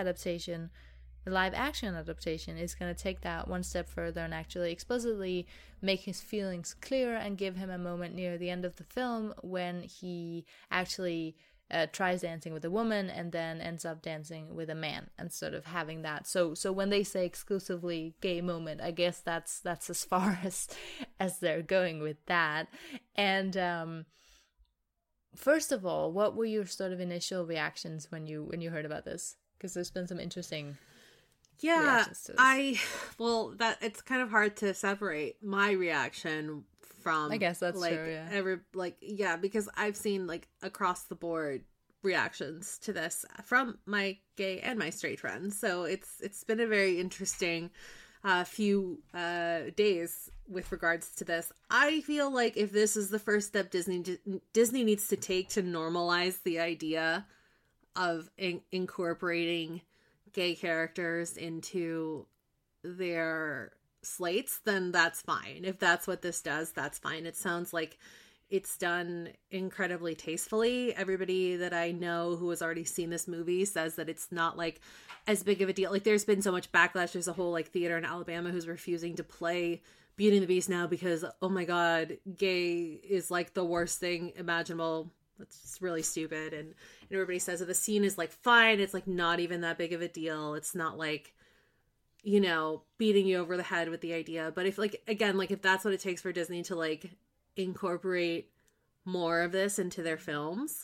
action adaptation, is going to take that one step further and actually explicitly make his feelings clear and give him a moment near the end of the film when he actually tries dancing with a woman and then ends up dancing with a man, and sort of having that. So when they say exclusively gay moment, I guess that's as far as they're going with that. And first of all, what were your sort of initial reactions when you heard about this? Because there's been some interesting reactions to this. It's kind of hard to separate my reaction from, I guess that's like, true, yeah. Because I've seen, like, across the board reactions to this from my gay and my straight friends. So it's been a very interesting few days with regards to this. I feel like if this is the first step Disney needs to take to normalize the idea of incorporating gay characters into their slates, then that's fine. If that's what this does, that's fine. It sounds like it's done incredibly tastefully. Everybody that I know who has already seen this movie says that it's not, like, as big of a deal. Like, there's been so much backlash. There's a whole, like, theater in Alabama who's refusing to play Beauty and the Beast now because, oh my god, gay is, like, the worst thing imaginable. It's just really stupid. And everybody says that the scene is, like, fine. It's, like, not even that big of a deal. It's not, like, you know, beating you over the head with the idea. But if, like, again, like, if that's what it takes for Disney to, like, incorporate more of this into their films,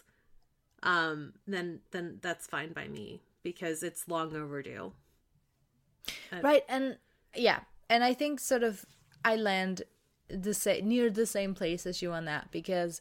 then that's fine by me, because it's long overdue. Right. And yeah. And I think sort of I land near the same place as you on that, because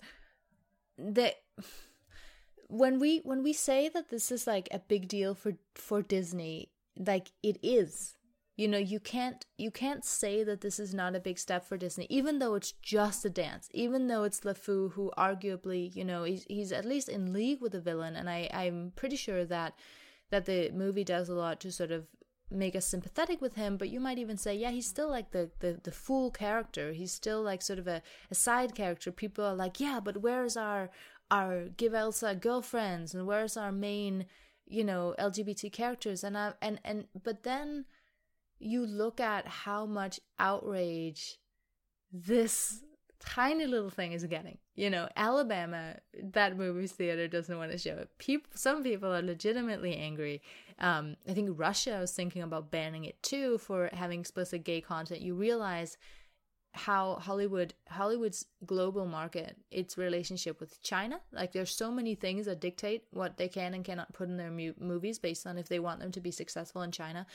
when we say that this is like a big deal for Disney, like it is. You know, you can't say that this is not a big step for Disney, even though it's just a dance, even though it's LeFou, who arguably, you know, he's at least in league with the villain, and I'm pretty sure that the movie does a lot to sort of make us sympathetic with him. But you might even say, yeah, he's still like the fool character. He's still like sort of a side character. People are like, yeah, but where's our Give Elsa girlfriends, and where's our main, you know, LGBT characters? But then you look at how much outrage this tiny little thing is getting. You know, Alabama, that movie's theater doesn't want to show it. Some people are legitimately angry. I think Russia was thinking about banning it too for having explicit gay content. You realize how Hollywood's global market, its relationship with China, like there's so many things that dictate what they can and cannot put in their movies based on if they want them to be successful in China.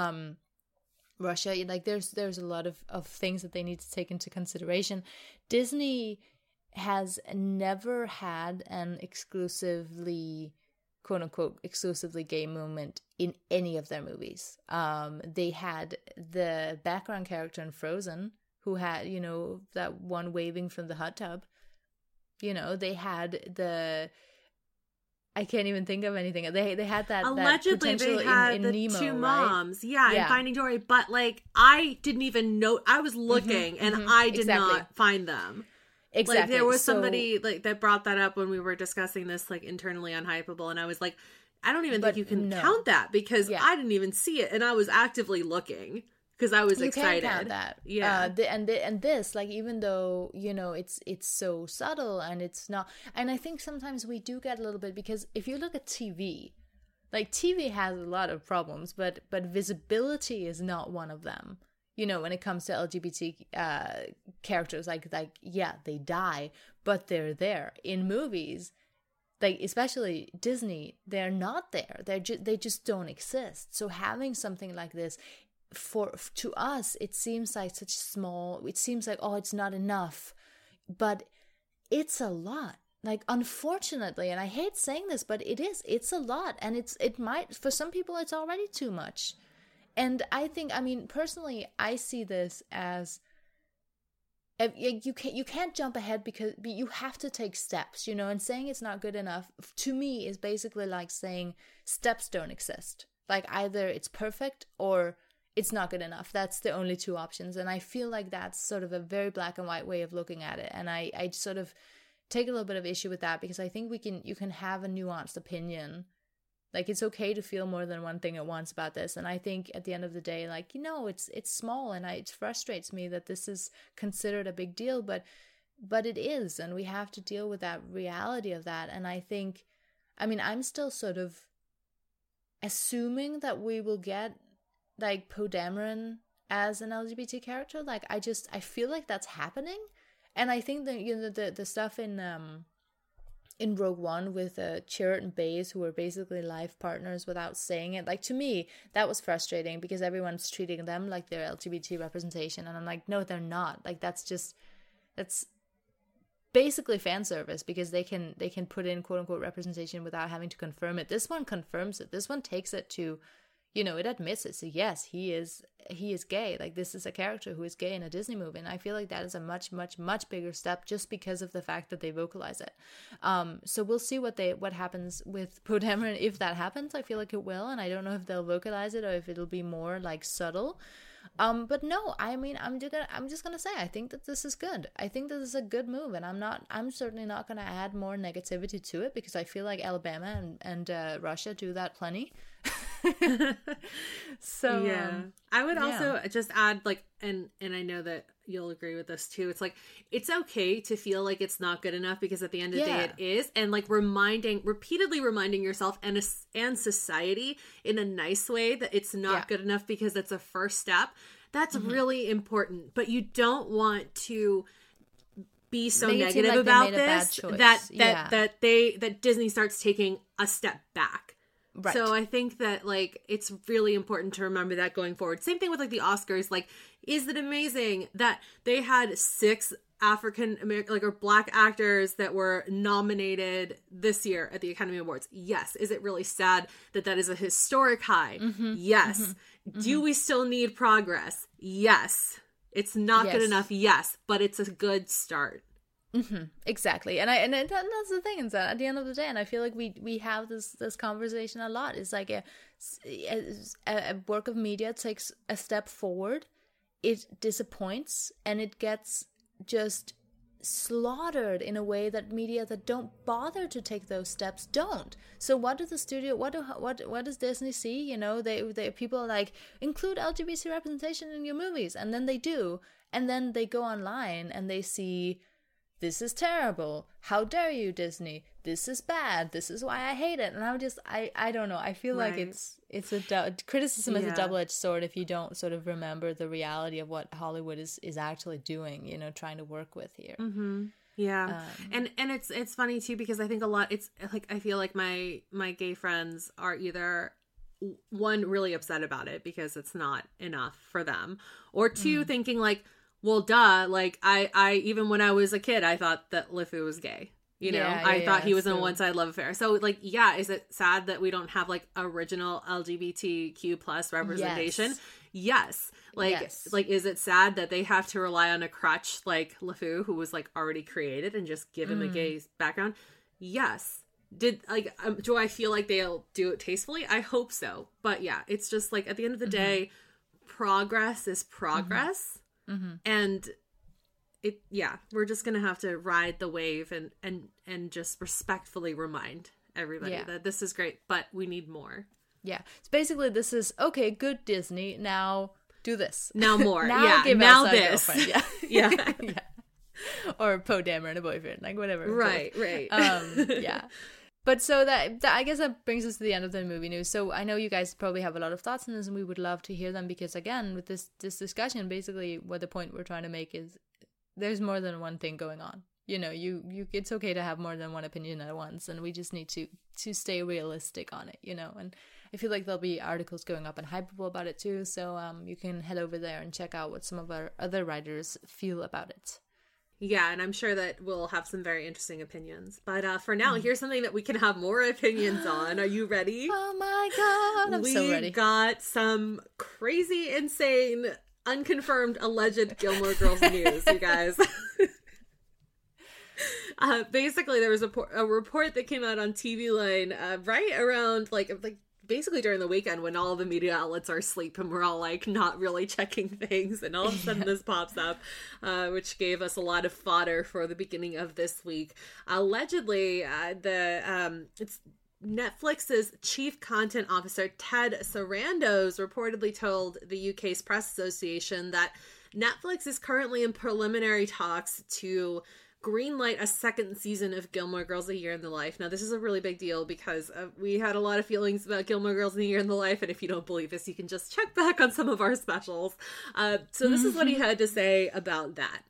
Russia, like there's a lot of things that they need to take into consideration. Disney has never had an exclusively, quote unquote, exclusively gay moment in any of their movies. They had the background character in Frozen, who had, you know, that one waving from the hot tub. You know, they had I can't even think of anything. They had that allegedly that they had in the Nemo, two right? moms, in Finding Dory. But like, I didn't even know. I was looking and I did not find them. Exactly. Like there was somebody like that brought that up when we were discussing this like internally on Hypeable, and I was like, I don't even think you can count that because I didn't even see it, and I was actively looking. Because I was excited. You can't count that. Yeah. And this, like, even though, you know, it's so subtle and it's not... And I think sometimes we do get a little bit... Because if you look at TV, like, TV has a lot of problems, but visibility is not one of them. You know, when it comes to LGBT characters, like yeah, they die, but they're there. In movies, like, especially Disney, they're not there. They just don't exist. So having something like this... to us it seems like it seems like, oh, it's not enough, but it's a lot. Like, unfortunately, and I hate saying this, but it's a lot, and it might, for some people, it's already too much. And I think, I mean, personally, I see this as you can't jump ahead because you have to take steps, you know, and saying it's not good enough to me is basically like saying steps don't exist. Like, either it's perfect or it's not good enough. That's the only two options. And I feel like that's sort of a very black and white way of looking at it. And I sort of take a little bit of issue with that, because I think you can have a nuanced opinion. Like, it's okay to feel more than one thing at once about this. And I think at the end of the day, like, you know, it's small, and it frustrates me that this is considered a big deal, but it is, and we have to deal with that reality of that. And I think, I mean, I'm still sort of assuming that we will get like Poe Dameron as an LGBT character. Like, I feel like that's happening. And I think that, you know, the stuff in Rogue One with Chirrut and Baze, who were basically life partners without saying it, like, to me that was frustrating, because everyone's treating them like they're LGBT representation, and I'm like, no, they're not. Like, that's basically fan service, because they can put in quote unquote representation without having to confirm it. This one confirms it. This one takes it to, you know, it admits it. So yes, he is gay. Like, this is a character who is gay in a Disney movie. And I feel like that is a much, much, much bigger step, just because of the fact that they vocalize it. So we'll see what happens with Poe Dameron. If that happens, I feel like it will. And I don't know if they'll vocalize it or if it'll be more like subtle. But no, I mean, I'm just gonna say, I think that this is good. I think that this is a good move, and I'm certainly not gonna add more negativity to it, because I feel like Alabama and Russia do that plenty. So yeah, I would also just add, like, and I know that you'll agree with this too. It's like, it's okay to feel like it's not good enough, because at the end of the day it is, and like repeatedly reminding yourself and society in a nice way that it's not good enough, because it's a first step. That's really important. But you don't want to be so negative about this that Disney starts taking a step back. Right. So I think that, like, it's really important to remember that going forward. Same thing with, like, the Oscars. Like, is it amazing that they had 6 African American, like, or Black actors that were nominated this year at the Academy Awards? Yes. Is it really sad that that is a historic high? Yes. Do we still need progress? Yes. It's not good enough. Yes. But it's a good start. Exactly. And that's the thing, is that at the end of the day, and I feel like we have this conversation a lot, it's like a work of media takes a step forward, it disappoints, and it gets just slaughtered in a way that media that don't bother to take those steps don't. So what does the studio, what does Disney see? You know, they people are like, include LGBT representation in your movies, and then they do, and then they go online and they see, this is terrible, how dare you, Disney, this is bad, this is why I hate it. And I don't know, I feel like it's criticism is a double-edged sword if you don't sort of remember the reality of what Hollywood is actually doing, you know, trying to work with here. Yeah. And it's funny too, because I think a lot, it's like, I feel like my gay friends are either, one, really upset about it because it's not enough for them, or two, thinking like, well, duh, like, I even when I was a kid, I thought that LeFou was gay. You know, I thought he was in a one-sided love affair. So, like, yeah, is it sad that we don't have, like, original LGBTQ plus representation? Yes. Like, is it sad that they have to rely on a crutch like LeFou, who was, like, already created, and just give him a gay background? Yes. Do I feel like they'll do it tastefully? I hope so. But, yeah, it's just, like, at the end of the day, progress is progress. And we're just gonna have to ride the wave and just respectfully remind everybody that this is great, but we need more. So basically, this is okay, good, Disney, now do this, now more. Now give now us this yeah or Poe Dameron a boyfriend, like, whatever. Right. But so that I guess that brings us to the end of the movie news. So I know you guys probably have a lot of thoughts on this, and we would love to hear them, because, again, with this discussion, basically what the point we're trying to make is there's more than one thing going on. You know, you it's okay to have more than one opinion at once, and we just need to stay realistic on it, you know. And I feel like there'll be articles going up in Hypable about it too, so you can head over there and check out what some of our other writers feel about it. Yeah, and I'm sure that we'll have some very interesting opinions. But for now, here's something that we can have more opinions on. Are you ready? Oh my god, I'm so ready. We got some crazy, insane, unconfirmed, alleged Gilmore Girls news, you guys. Basically, there was a report that came out on TV Line right around, like basically during the weekend, when all the media outlets are asleep and we're all, like, not really checking things, and all of a sudden this pops up, which gave us a lot of fodder for the beginning of this week. Allegedly, it's Netflix's chief content officer, Ted Sarandos, reportedly told the UK's Press Association that Netflix is currently in preliminary talks to greenlight a second season of Gilmore Girls: A Year in the Life. Now, this is a really big deal because we had a lot of feelings about Gilmore Girls: A Year in the Life, and if you don't believe us, you can just check back on some of our specials. So this is what he had to say about that.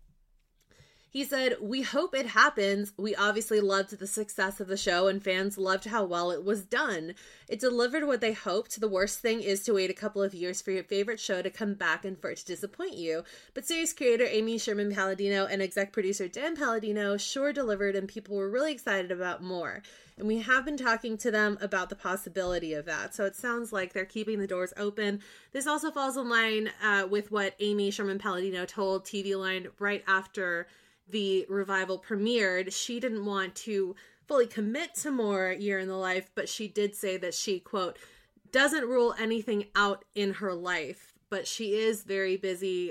He said, "We hope it happens. We obviously loved the success of the show, and fans loved how well it was done. It delivered what they hoped. The worst thing is to wait a couple of years for your favorite show to come back and for it to disappoint you. But series creator Amy Sherman-Palladino and exec producer Dan Palladino sure delivered, and people were really excited about more. And we have been talking to them about the possibility of that." So it sounds like they're keeping the doors open. This also falls in line with what Amy Sherman-Palladino told TV Line right after the revival premiered. She didn't want to fully commit to more Year in the Life, but she did say that she, quote, doesn't rule anything out in her life, but she is very busy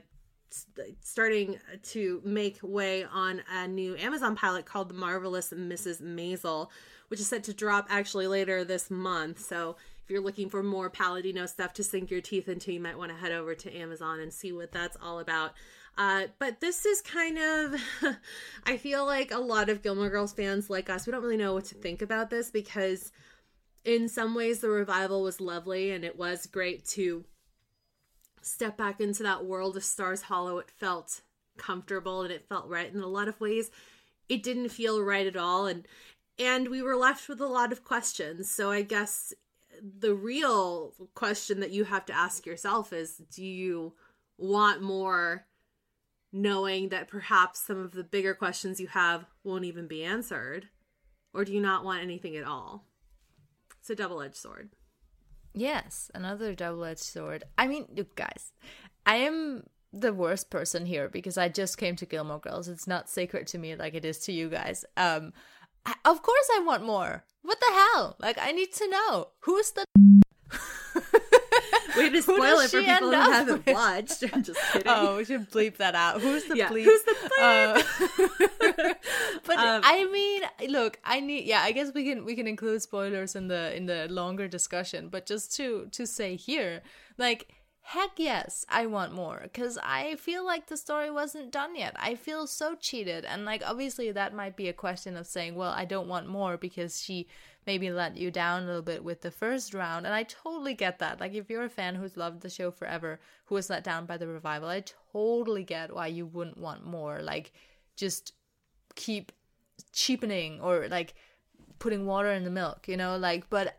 starting to make way on a new Amazon pilot called The Marvelous Mrs. Maisel, which is set to drop actually later this month. So if you're looking for more Palladino stuff to sink your teeth into, you might want to head over to Amazon and see what that's all about. But this is kind of, I feel like a lot of Gilmore Girls fans like us, we don't really know what to think about this, because in some ways the revival was lovely and it was great to step back into that world of Stars Hollow. It felt comfortable and it felt right. In a lot of ways, it didn't feel right at all. And And we were left with a lot of questions. So I guess the real question that you have to ask yourself is, do you want more, knowing that perhaps some of the bigger questions you have won't even be answered? Or do you not want anything at all? It's a double-edged sword. Yes, another double-edged sword. I mean, look, guys, I am the worst person here because I just came to Gilmore Girls. It's not sacred to me like it is to you guys. Of course I want more. What the hell? Like, I need to know. Who's the Way to spoil it for people who haven't watched. I'm just kidding. Oh, we should bleep that out. Who's the bleep? Who's the bleep? But I mean, look, I guess we can include spoilers in the longer discussion, but just to say here, like, heck yes, I want more, because I feel like the story wasn't done yet. I feel so cheated, and like, obviously that might be a question of saying, well, I don't want more because she maybe let you down a little bit with the first round, and I totally get that. Like, if you're a fan who's loved the show forever, who was let down by the revival, I totally get why you wouldn't want more. Like, just keep cheapening or like putting water in the milk, you know, like, but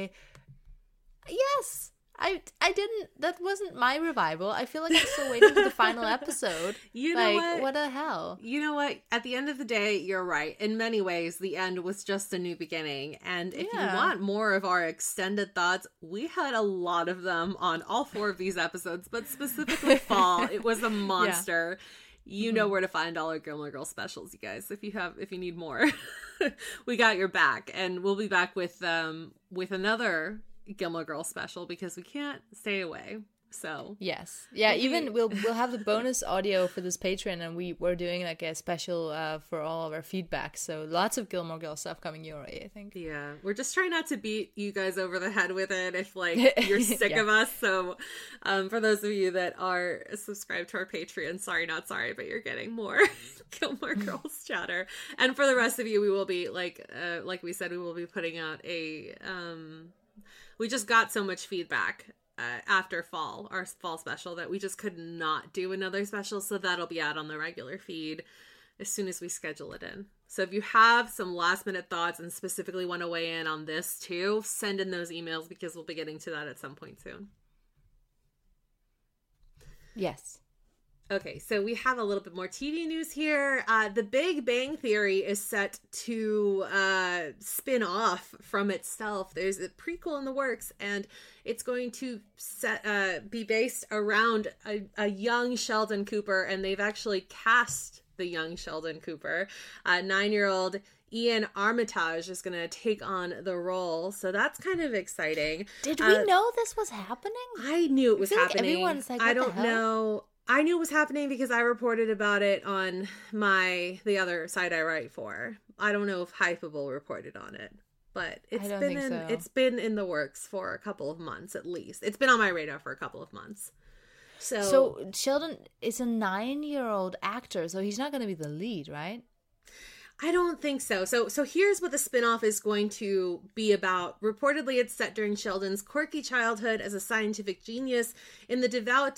yes, I didn't, that wasn't my revival. I feel like I'm still waiting for the final episode. You know, like, what the hell? You know what? At the end of the day, you're right. In many ways, the end was just a new beginning. And if you want more of our extended thoughts, we had a lot of them on all 4 of these episodes, but specifically Fall. It was a monster. Yeah. You know where to find all our Gilmore Girls specials, you guys. If you need more, we got your back, and we'll be back with another Gilmore Girls special because we can't stay away. So yes, yeah. Even we'll have the bonus audio for this Patreon, and we're doing like a special for all of our feedback. So lots of Gilmore Girls stuff coming your way, I think. Yeah, we're just trying not to beat you guys over the head with it if like you're sick of us. So for those of you that are subscribed to our Patreon, sorry not sorry, but you're getting more Gilmore Girls chatter. And for the rest of you, we will be like we said, we will be putting out a we just got so much feedback after our fall special, that we just could not do another special. So that'll be out on the regular feed as soon as we schedule it in. So if you have some last minute thoughts and specifically want to weigh in on this too, send in those emails because we'll be getting to that at some point soon. Yes. Okay, so we have a little bit more TV news here. The Big Bang Theory is set to spin off from itself. There's a prequel in the works, and it's going to be based around a young Sheldon Cooper, and they've actually cast the young Sheldon Cooper. 9-year-old Ian Armitage is going to take on the role, so that's kind of exciting. Did we know this was happening? I knew it was happening. Everyone's like, what I don't the hell? know. I knew it was happening because I reported about it on the other site I write for. I don't know if Hypeable reported on it, but it's been in the works for a couple of months at least. It's been on my radar for a couple of months. So Sheldon is a 9-year-old actor, so he's not going to be the lead, right? I don't think so. So here's what the spinoff is going to be about. Reportedly, it's set during Sheldon's quirky childhood as a scientific genius in the devout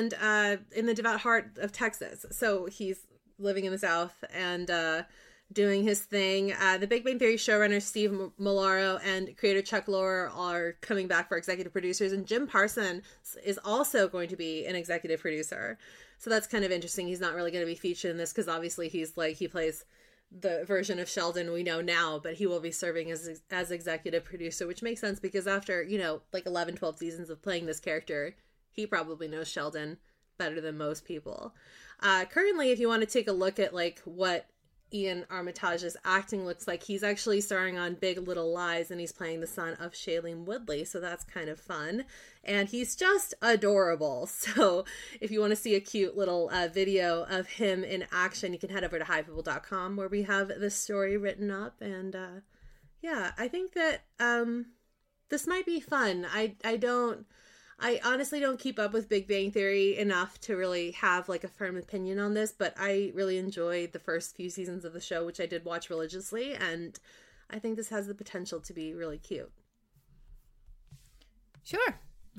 heart of Texas. So he's living in the South and doing his thing. The Big Bang Theory showrunner Steve Molaro and creator Chuck Lorre are coming back for executive producers, and Jim Parsons is also going to be an executive producer. So that's kind of interesting. He's not really going to be featured in this because obviously he plays the version of Sheldon we know now, but he will be serving as executive producer, which makes sense because after, like 11, 12 seasons of playing this character, he probably knows Sheldon better than most people. Currently, if you want to take a look at like what Ian Armitage's acting looks like, he's actually starring on Big Little Lies, and he's playing the son of Shailene Woodley, so that's kind of fun. And he's just adorable. So if you want to see a cute little video of him in action, you can head over to highpeople.com where we have this story written up. And yeah, I think that this might be fun. I honestly don't keep up with Big Bang Theory enough to really have like a firm opinion on this, but I really enjoyed the first few seasons of the show, which I did watch religiously, and I think this has the potential to be really cute. Sure.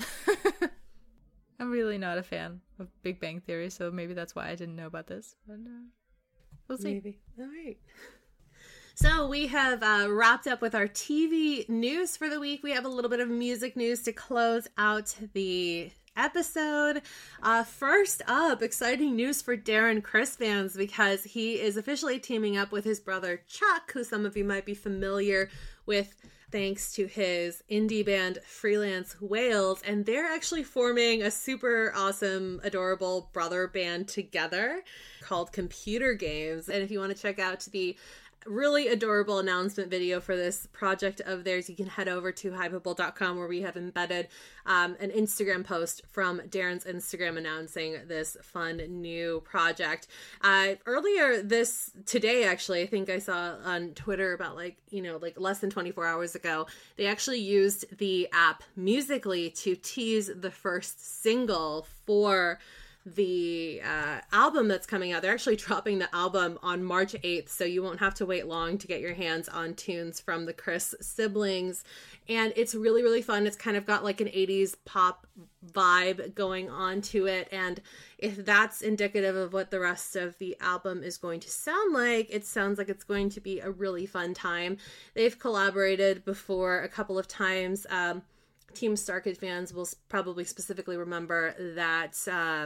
I'm really not a fan of Big Bang Theory, so maybe that's why I didn't know about this, but we'll see. Maybe. All right. So we have wrapped up with our TV news for the week. We have a little bit of music news to close out the episode. First up, exciting news for Darren Criss fans, because he is officially teaming up with his brother Chuck, who some of you might be familiar with thanks to his indie band Freelance Whales, and they're actually forming a super awesome, adorable brother band together called Computer Games. And if you want to check out the really adorable announcement video for this project of theirs, you can head over to hypeable.com, where we have embedded an Instagram post from Darren's Instagram announcing this fun new project. Earlier today, actually, I think I saw on Twitter about like less than 24 hours ago, they actually used the app Musical.ly to tease the first single for the album that's coming out. They're actually dropping the album on March 8th, so you won't have to wait long to get your hands on tunes from the Criss siblings. And it's really, really fun. It's kind of got like an 80s pop vibe going on to it. And if that's indicative of what the rest of the album is going to sound like, it sounds like it's going to be a really fun time. They've collaborated before a couple of times. Team Star Kid fans will probably specifically remember that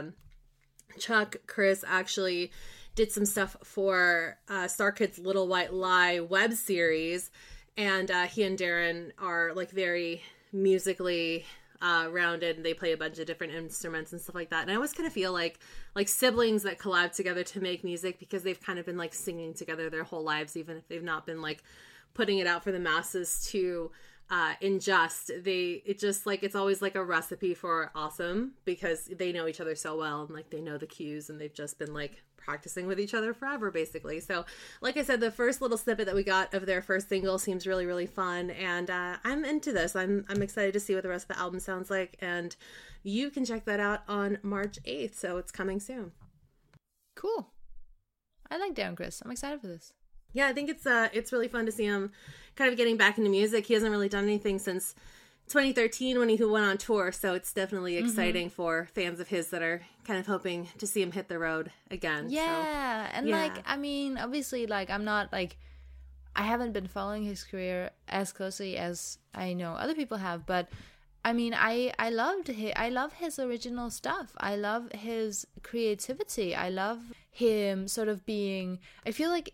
Chuck Criss actually did some stuff for Star Kid's Little White Lie web series, and he and Darren are like very musically rounded, and they play a bunch of different instruments and stuff like that. And I always kind of feel like siblings that collab together to make music, because they've kind of been like singing together their whole lives, even if they've not been like putting it out for the masses to ingest. It's always like a recipe for awesome, because they know each other so well, and like they know the cues, and they've just been like practicing with each other forever, basically. So like I said, the first little snippet that we got of their first single seems really, really fun, and I'm into this. I'm excited to see what the rest of the album sounds like, and you can check that out on March 8th, so it's coming soon. Cool. I like Darren Criss. I'm excited for this. Yeah, I think it's really fun to see him kind of getting back into music. He hasn't really done anything since 2013 when he went on tour, so it's definitely exciting for fans of his that are kind of hoping to see him hit the road again. Yeah, so, and like, I mean, obviously, like, I'm not like, I haven't been following his career as closely as I know other people have, but I mean, I love his original stuff. I love his creativity. I love him sort of being, I feel like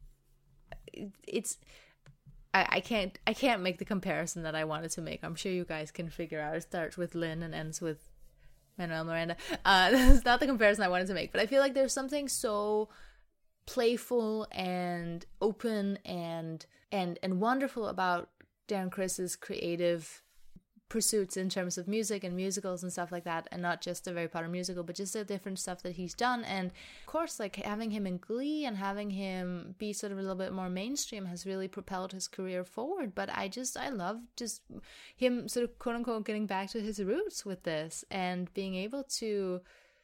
I can't make the comparison that I wanted to make. I'm sure you guys can figure out. It starts with Lynn and ends with Manuel Miranda. That's not the comparison I wanted to make, but I feel like there's something so playful and open and wonderful about Darren Criss's creative pursuits in terms of music and musicals and stuff like that, and not just the Harry Potter musical, but just the different stuff that he's done. And of course, like, having him in Glee and having him be sort of a little bit more mainstream has really propelled his career forward. But I love just him sort of quote unquote getting back to his roots with this, and being able to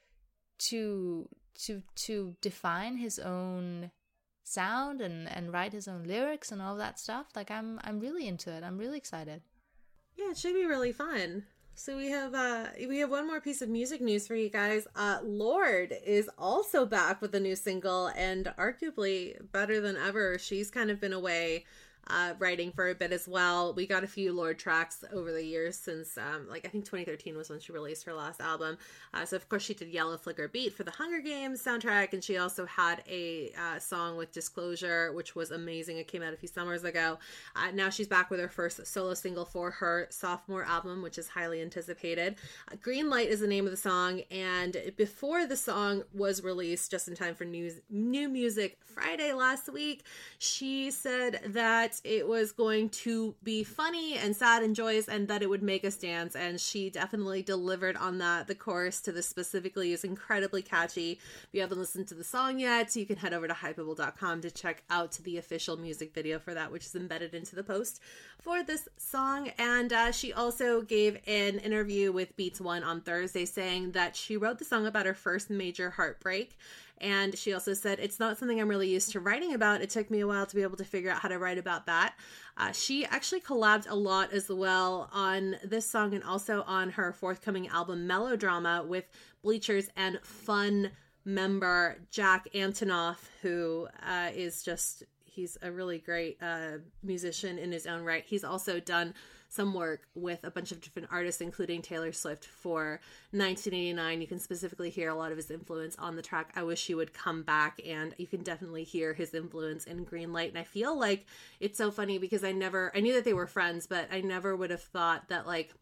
define his own sound and write his own lyrics and all that stuff. Like, I'm really into it. I'm really excited. Yeah, it should be really fun. So we have one more piece of music news for you guys. Lorde is also back with a new single, and arguably better than ever. She's kind of been away writing for a bit as well. We got a few Lorde tracks over the years since, I think 2013 was when she released her last album. So of course she did Yellow Flicker Beat for the Hunger Games soundtrack, and she also had a song with Disclosure, which was amazing. It came out a few summers ago. Now she's back with her first solo single for her sophomore album, which is highly anticipated. Green Light is the name of the song, and before the song was released, just in time for New Music Friday last week, she said that it was going to be funny and sad and joyous, and that it would make us dance, and she definitely delivered on that. The chorus to this specifically is incredibly catchy. If you haven't listened to the song yet, you can head over to hypeable.com to check out the official music video for that, which is embedded into the post for this song. And she also gave an interview with Beats One on Thursday saying that she wrote the song about her first major heartbreak. And she also said, it's not something I'm really used to writing about. It took me a while to be able to figure out how to write about that. She actually collabed a lot as well on this song and also on her forthcoming album Melodrama with Bleachers and Fun member Jack Antonoff, who is just He's a really great musician in his own right. He's also done some work with a bunch of different artists, including Taylor Swift for 1989. You can specifically hear a lot of his influence on the track I Wish You Would Come Back, and you can definitely hear his influence in Greenlight. And I feel like it's so funny because I knew that they were friends, but I never would have thought that like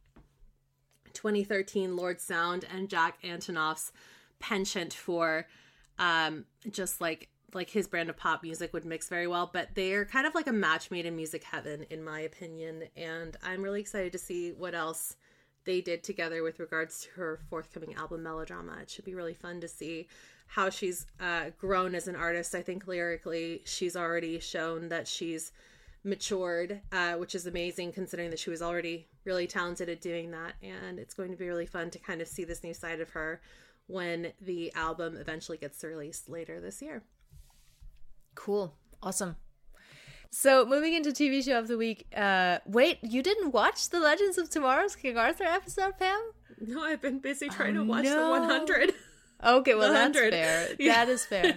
2013 Lord Sound and Jack Antonoff's penchant for just like his brand of pop music would mix very well, but they're kind of like a match made in music heaven, in my opinion. And I'm really excited to see what else they did together with regards to her forthcoming album, Melodrama. It should be really fun to see how she's grown as an artist. I think lyrically, she's already shown that she's matured, which is amazing considering that she was already really talented at doing that. And it's going to be really fun to kind of see this new side of her when the album eventually gets released later this year. Cool. Awesome. So moving into TV show of the week. Wait, you didn't watch the Legends of Tomorrow's King Arthur episode, Pam? No, I've been busy trying to watch the 100. Okay, well, that's fair. Yeah. That is fair.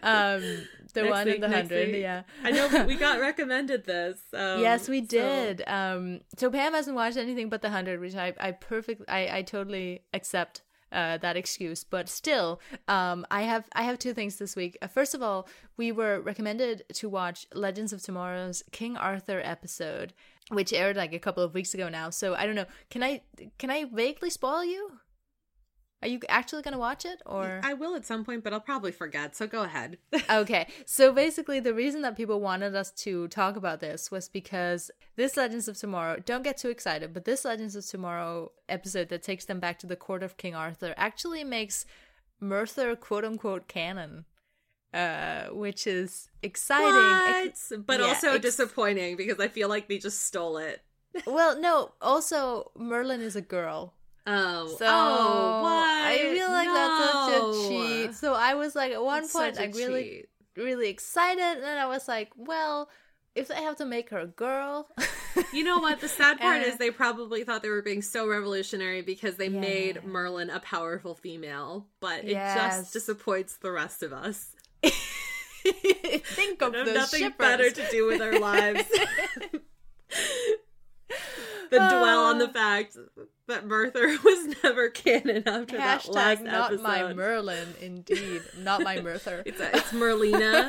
The Next one week, in the 100, yeah. I know we got recommended this. Yes, we did. So Pam hasn't watched anything but the 100, which I totally accept. That excuse, but still, I have two things this week. First of all, we were recommended to watch Legends of Tomorrow's King Arthur episode, which aired like a couple of weeks ago now. So I don't know. Can I vaguely spoil you? Are you actually going to watch it, or? I will at some point, but I'll probably forget, so go ahead. Okay, so basically the reason that people wanted us to talk about this was because this Legends of Tomorrow, don't get too excited, but this Legends of Tomorrow episode that takes them back to the court of King Arthur actually makes Merthyr quote-unquote canon, which is exciting. But also disappointing, because I feel like they just stole it. Well, no, also Merlin is a girl. Oh, so what? I feel like that's such a cheat. So I was like, at one point, like really excited, and then I was like, well, if they have to make her a girl, you know what? The sad part is they probably thought they were being so revolutionary because they made Merlin a powerful female, but it just disappoints the rest of us. Think of the nothing shippers. Better to do with our lives than dwell on the fact that Merthyr was never canon after that last not episode. My Merlin, indeed. Not my Merthyr. It's Merlina.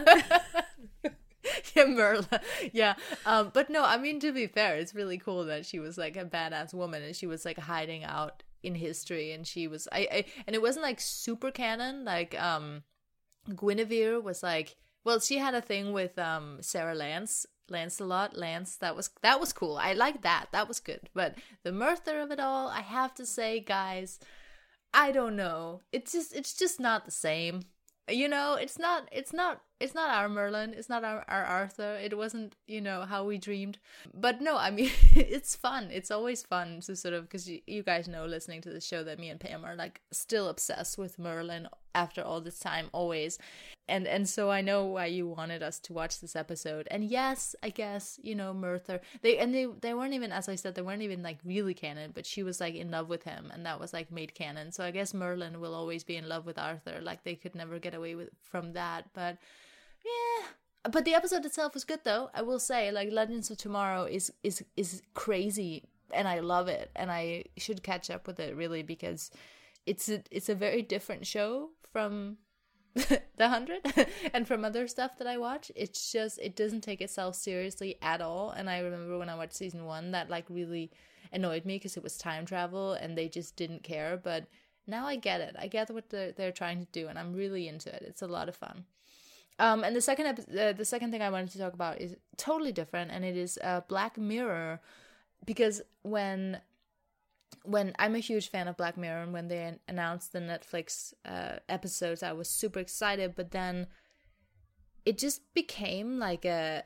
Yeah, Merla. Yeah. But no, I mean, to be fair, it's really cool that she was like a badass woman and she was like hiding out in history, and she was and it wasn't like super canon. Like Guinevere was like, well, she had a thing with Sarah Lancelot. That was cool. I like that. That was good. But the Merthyr of it all, I have to say, guys, I don't know. It's just not the same. You know, it's not our Merlin. It's not our Arthur. It wasn't, how we dreamed. But no, I mean, it's fun. It's always fun to sort of, because you guys know, listening to the show, that me and Pam are like still obsessed with Merlin after all this time, always. And so I know why you wanted us to watch this episode. And yes, I guess, Merthyr, they weren't even, as I said, they weren't even like really canon, but she was like in love with him, and that was like made canon. So I guess Merlin will always be in love with Arthur. Like they could never get away from that. But yeah. But the episode itself was good, though. I will say, like, Legends of Tomorrow is crazy, and I love it, and I should catch up with it, really, because it's a very different show from the 100 and from other stuff that I watch. It's just, it doesn't take itself seriously at all. And I remember when I watched season 1, that like really annoyed me because it was time travel and they just didn't care. But now I get it. I get what they're trying to do, and I'm really into it. It's a lot of fun. And the second thing I wanted to talk about is totally different, and it is Black Mirror, because when I'm a huge fan of Black Mirror, and when they announced the Netflix episodes, I was super excited, but then it just became like a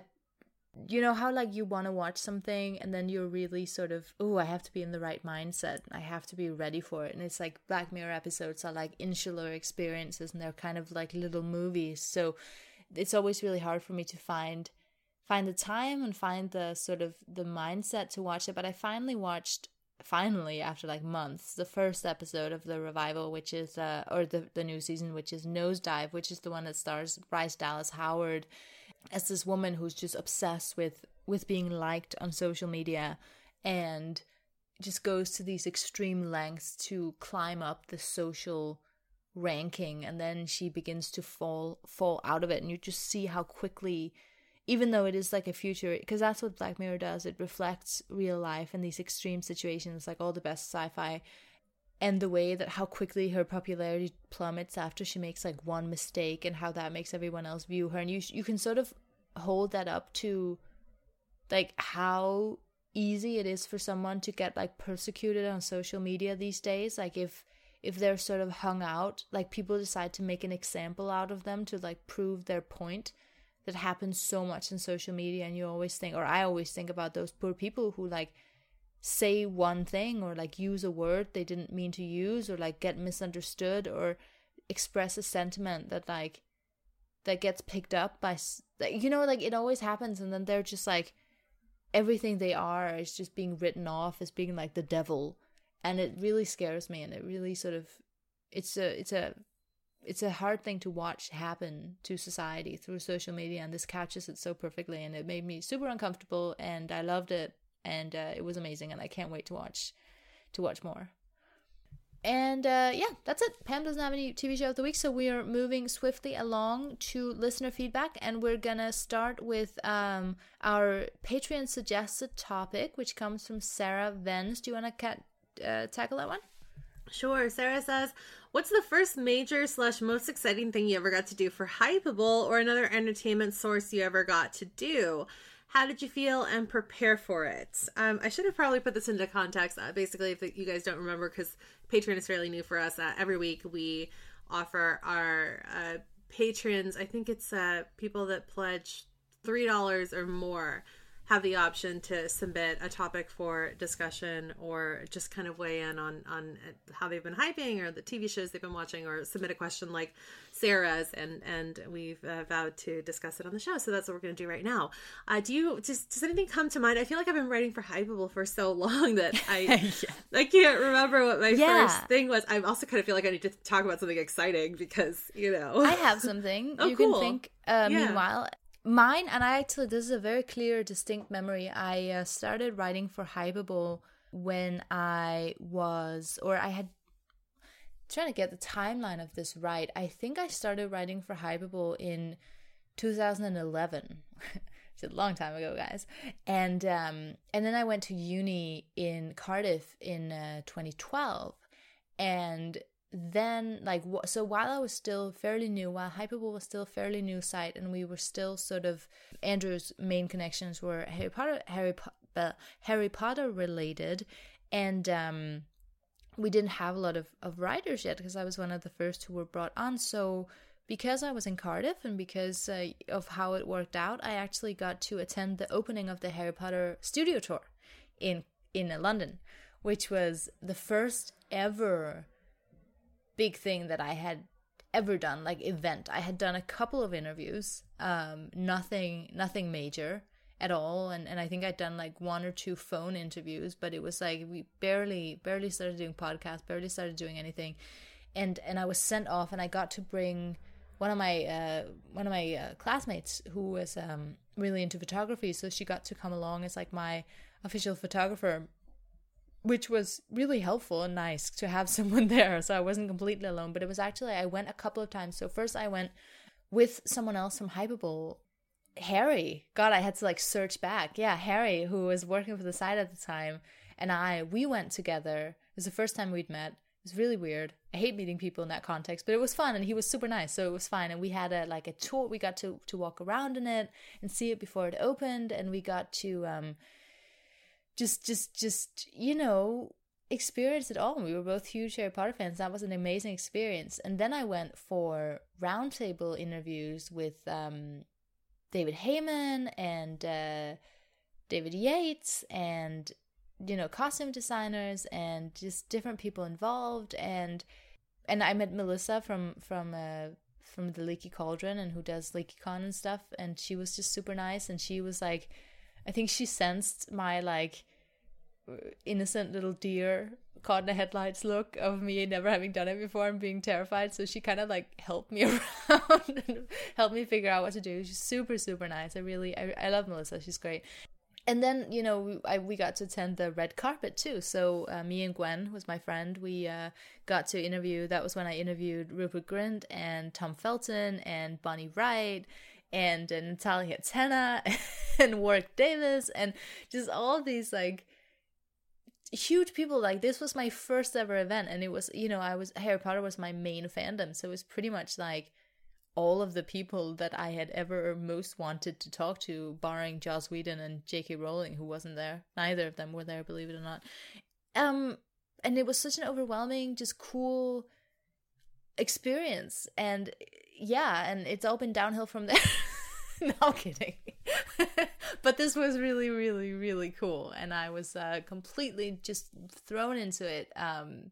how like you want to watch something and then you're really sort of, I have to be in the right mindset, I have to be ready for it. And it's like Black Mirror episodes are like insular experiences, and they're kind of like little movies, so it's always really hard for me to find the time and find the sort of the mindset to watch it. But I finally watched, after like months, the first episode of the revival, which is or the new season, which is Nosedive, which is the one that stars Bryce Dallas Howard. as this woman who's just obsessed with being liked on social media, and just goes to these extreme lengths to climb up the social ranking, and then she begins to fall out of it, and you just see how quickly, even though it is like a future, because that's what Black Mirror does, it reflects real life and these extreme situations, like all the best sci-fi, and the way that how quickly her popularity plummets after she makes like one mistake, and how that makes everyone else view her. And you can sort of hold that up to like how easy it is for someone to get like persecuted on social media these days. Like if they're sort of hung out, like people decide to make an example out of them to like prove their point. That happens so much in social media, and you always think, or I always think about those poor people who like say one thing or like use a word they didn't mean to use, or like get misunderstood, or express a sentiment that like that gets picked up by, you know, like it always happens, and then they're just like, everything they are is just being written off as being like the devil, and it really scares me, and it really sort of, it's a hard thing to watch happen to society through social media, and this captures it so perfectly, and it made me super uncomfortable, and I loved it, and it was amazing, and I can't wait to watch more. And yeah, that's it. Pam doesn't have any TV show of the week, so we are moving swiftly along to listener feedback, and we're gonna start with our Patreon suggested topic, which comes from Sarah Venz. Do you want to tackle that one? Sure. Sarah says, what's the first major / most exciting thing you ever got to do for Hypable, or another entertainment source you ever got to do? How did you feel and prepare for it? I should have probably put this into context. Basically, if you guys don't remember, because Patreon is fairly new for us, every week we offer our patrons, I think it's people that pledge $3 or more, have the option to submit a topic for discussion, or just kind of weigh in on how they've been hyping, or the TV shows they've been watching, or submit a question like Sarah's, and we've vowed to discuss it on the show. So that's what we're going to do right now. Does anything come to mind? I feel like I've been writing for Hypable for so long that I can't remember what my first thing was. I also kind of feel like I need to talk about something exciting, because, you know. I have something. Oh, you cool. can think meanwhile. Mine, and this is a very clear, distinct memory. I started writing for Hypable when I had, trying to get the timeline of this right. I think I started writing for Hypable in 2011. It's a long time ago, guys. And then I went to uni in Cardiff in 2012, and then so while I was still fairly new, while Hypable was still a fairly new site, and we were still sort of, Andrew's main connections were Harry Potter related, and we didn't have a lot of writers yet, because I was one of the first who were brought on. So because I was in Cardiff, and because of how it worked out, I actually got to attend the opening of the Harry Potter studio tour in London, which was the first ever big thing that I had ever done, like event. I had done a couple of interviews, nothing major at all, and I think I'd done like 1 or 2 phone interviews, but it was like we barely started doing podcasts, barely started doing anything, and I was sent off, and I got to bring one of my classmates who was really into photography, so she got to come along as like my official photographer, which was really helpful and nice to have someone there, so I wasn't completely alone. But it was actually, I went a couple of times. So first I went with someone else from Hypable, Harry. God, I had to like search back. Yeah, Harry, who was working for the site at the time, and we went together. It was the first time we'd met. It was really weird. I hate meeting people in that context, but it was fun, and he was super nice, so it was fine. And we had a tour. We got to walk around in it and see it before it opened, and we got to just you know, experience it all. We were both huge Harry Potter fans. That was an amazing experience. And then I went for roundtable interviews with David Heyman and David Yates, and, you know, costume designers, and just different people involved. And I met Melissa from the Leaky Cauldron, and who does LeakyCon and stuff, and she was just super nice. And she was like, I think she sensed my like innocent little deer caught in the headlights look of me never having done it before and being terrified. So she kind of like helped me around and helped me figure out what to do. She's super, super nice. I love Melissa. She's great. And then, you know, we got to attend the red carpet too. So me and Gwen was my friend. We got to interview, that was when I interviewed Rupert Grint and Tom Felton and Bonnie Wright and Natalia Tena and Warwick Davis and just all these like huge people. Like, this was my first ever event, and it was, you know, Harry Potter was my main fandom, so it was pretty much like all of the people that I had ever most wanted to talk to, barring Joss Whedon and J.K. Rowling, who wasn't there. Neither of them were there, believe it or not. And it was such an overwhelming, just cool experience, and yeah, and it's all been downhill from there. No, I'm kidding. But this was really, really, really cool, and I was completely just thrown into it on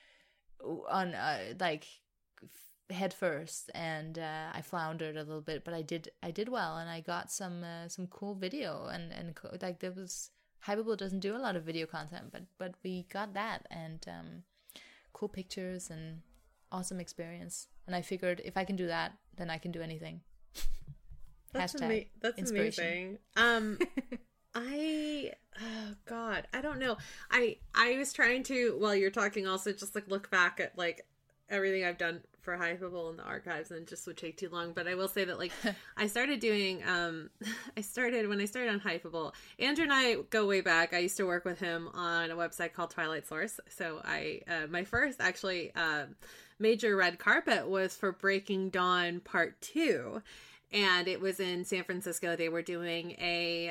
like head first, and I floundered a little bit, but I did well, and I got some cool video, and like there was, Hypable doesn't do a lot of video content, but we got that, and cool pictures and awesome experience, and I figured if I can do that, then I can do anything. That's amazing. Oh God, I don't know. I was trying to, while you're talking, also just like look back at like everything I've done for Hypable in the archives, and it just would take too long. But I will say that like I started doing when I started on Hypable, Andrew and I go way back. I used to work with him on a website called Twilight Source. So I my first actually major red carpet was for Breaking Dawn Part 2. And it was in San Francisco. They were doing a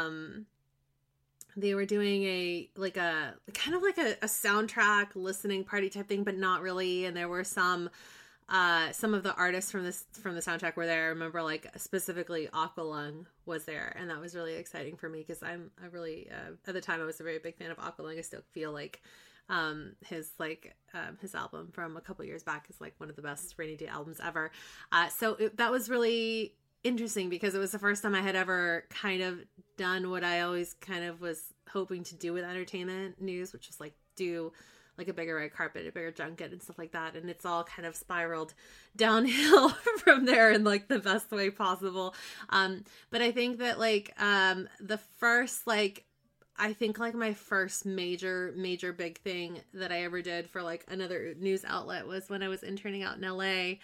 like a kind of like a soundtrack listening party type thing, but not really. And there were some of the artists from the soundtrack were there. I remember like specifically Aqualung was there, and that was really exciting for me because I'm a really at the time I was a very big fan of Aqualung. I still feel like his album from a couple years back is like one of the best Rainy Day albums ever. That was really interesting because it was the first time I had ever kind of done what I always kind of was hoping to do with entertainment news, which was like do like a bigger red carpet, a bigger junket and stuff like that. And it's all kind of spiraled downhill from there in like the best way possible. But I think that like the first like I think like my first major big thing that I ever did for like another news outlet was when I was interning out in LA.